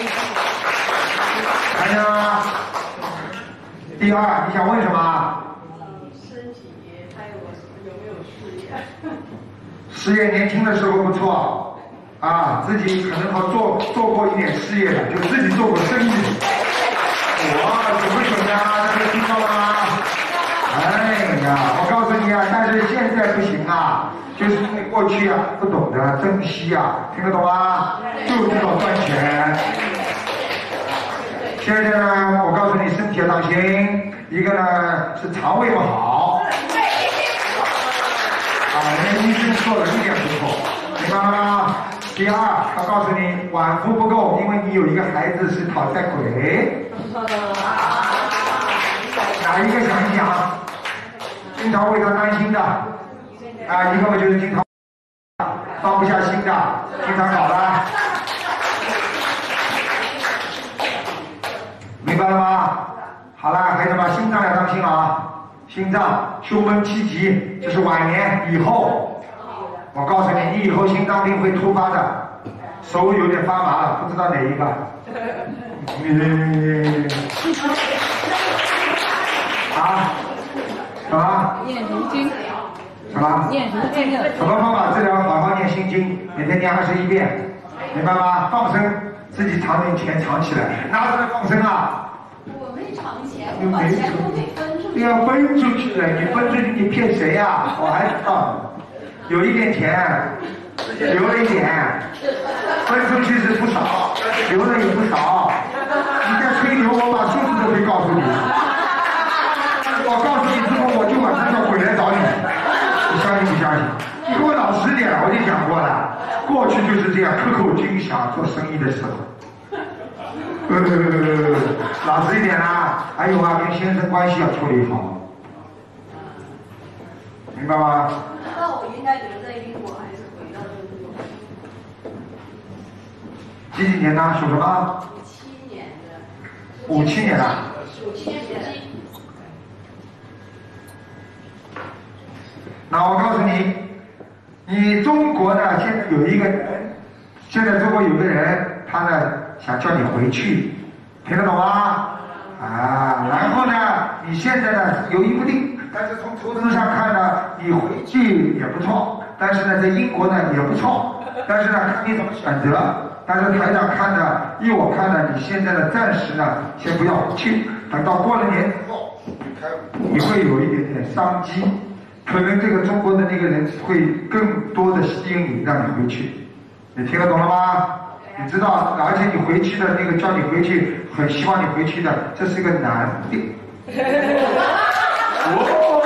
看见了吗？第二，你想问什么？ 身体还有有没有事业？ 事业年轻的时候不错，啊，自己可能好做做过一点事业的，就自己做过生意。哇，准不准呀？这个听到了吗？哎呀，我告诉你啊，但是现在不行啊，就是因为过去啊不懂得珍惜啊，听得懂吗？就知道赚钱。现在呢，我告诉你，身体要当心，一个呢是肠胃不好。啊，人家医生说的一点不错，明白了吗？第二，他告诉你晚福不够，因为你有一个孩子是讨债鬼。哪一个想一想？经常为他担心的，啊，一个嘛就是经常放不下心的，经常搞的，明白了吗？好了，孩子们，心脏要当心啊。心脏胸闷气急，这是晚年以后。我告诉你，你以后心脏病会突发的，手有点发麻了，不知道哪一个。嗯。啊？什么？ 念心经。 什么？ 念心经。 什么方法治疗？好好念心经，每天念二十一遍，明白吗？放生，自己藏点钱藏起来，拿出来放生啊！ 我没藏钱，我把钱都给分出去。 你要分出去了，你分出去你骗谁呀、啊？我还知道，有一点钱，留了一点，分出去是不少，留了也不少。你再吹牛，我把数字都会告诉你。我告诉你之后，我就晚上叫鬼来找你，你相信不相信？你给我老实点，我就讲过了，过去就是这样，克扣军饷做生意的时候。呃，老实一点啦，还有啊，跟先生关系要处理好，明白吗？ 那我应该留在英国还是回到中国？ 几几年呢？属什么？ 五七年的。 五七年啊？ 属鸡年的。 那我告诉你，你中国呢，现在有一个人，现在中国有个人，他呢想叫你回去，听得懂吗？啊，然后呢，你现在呢有一不定，但是从投资上看呢，你回去也不错，但是呢，在英国呢也不错，但是呢，看你怎么选择。但是台长看呢，依我看呢，你现在呢暂时呢先不要回去，等到过了年之后，你会有一点点商机。可能这个中国的那个人会更多的吸引你，让你回去，你听得懂了吗？你知道，而且你回去的那个叫你回去，很希望你回去的，这是个男的。哦，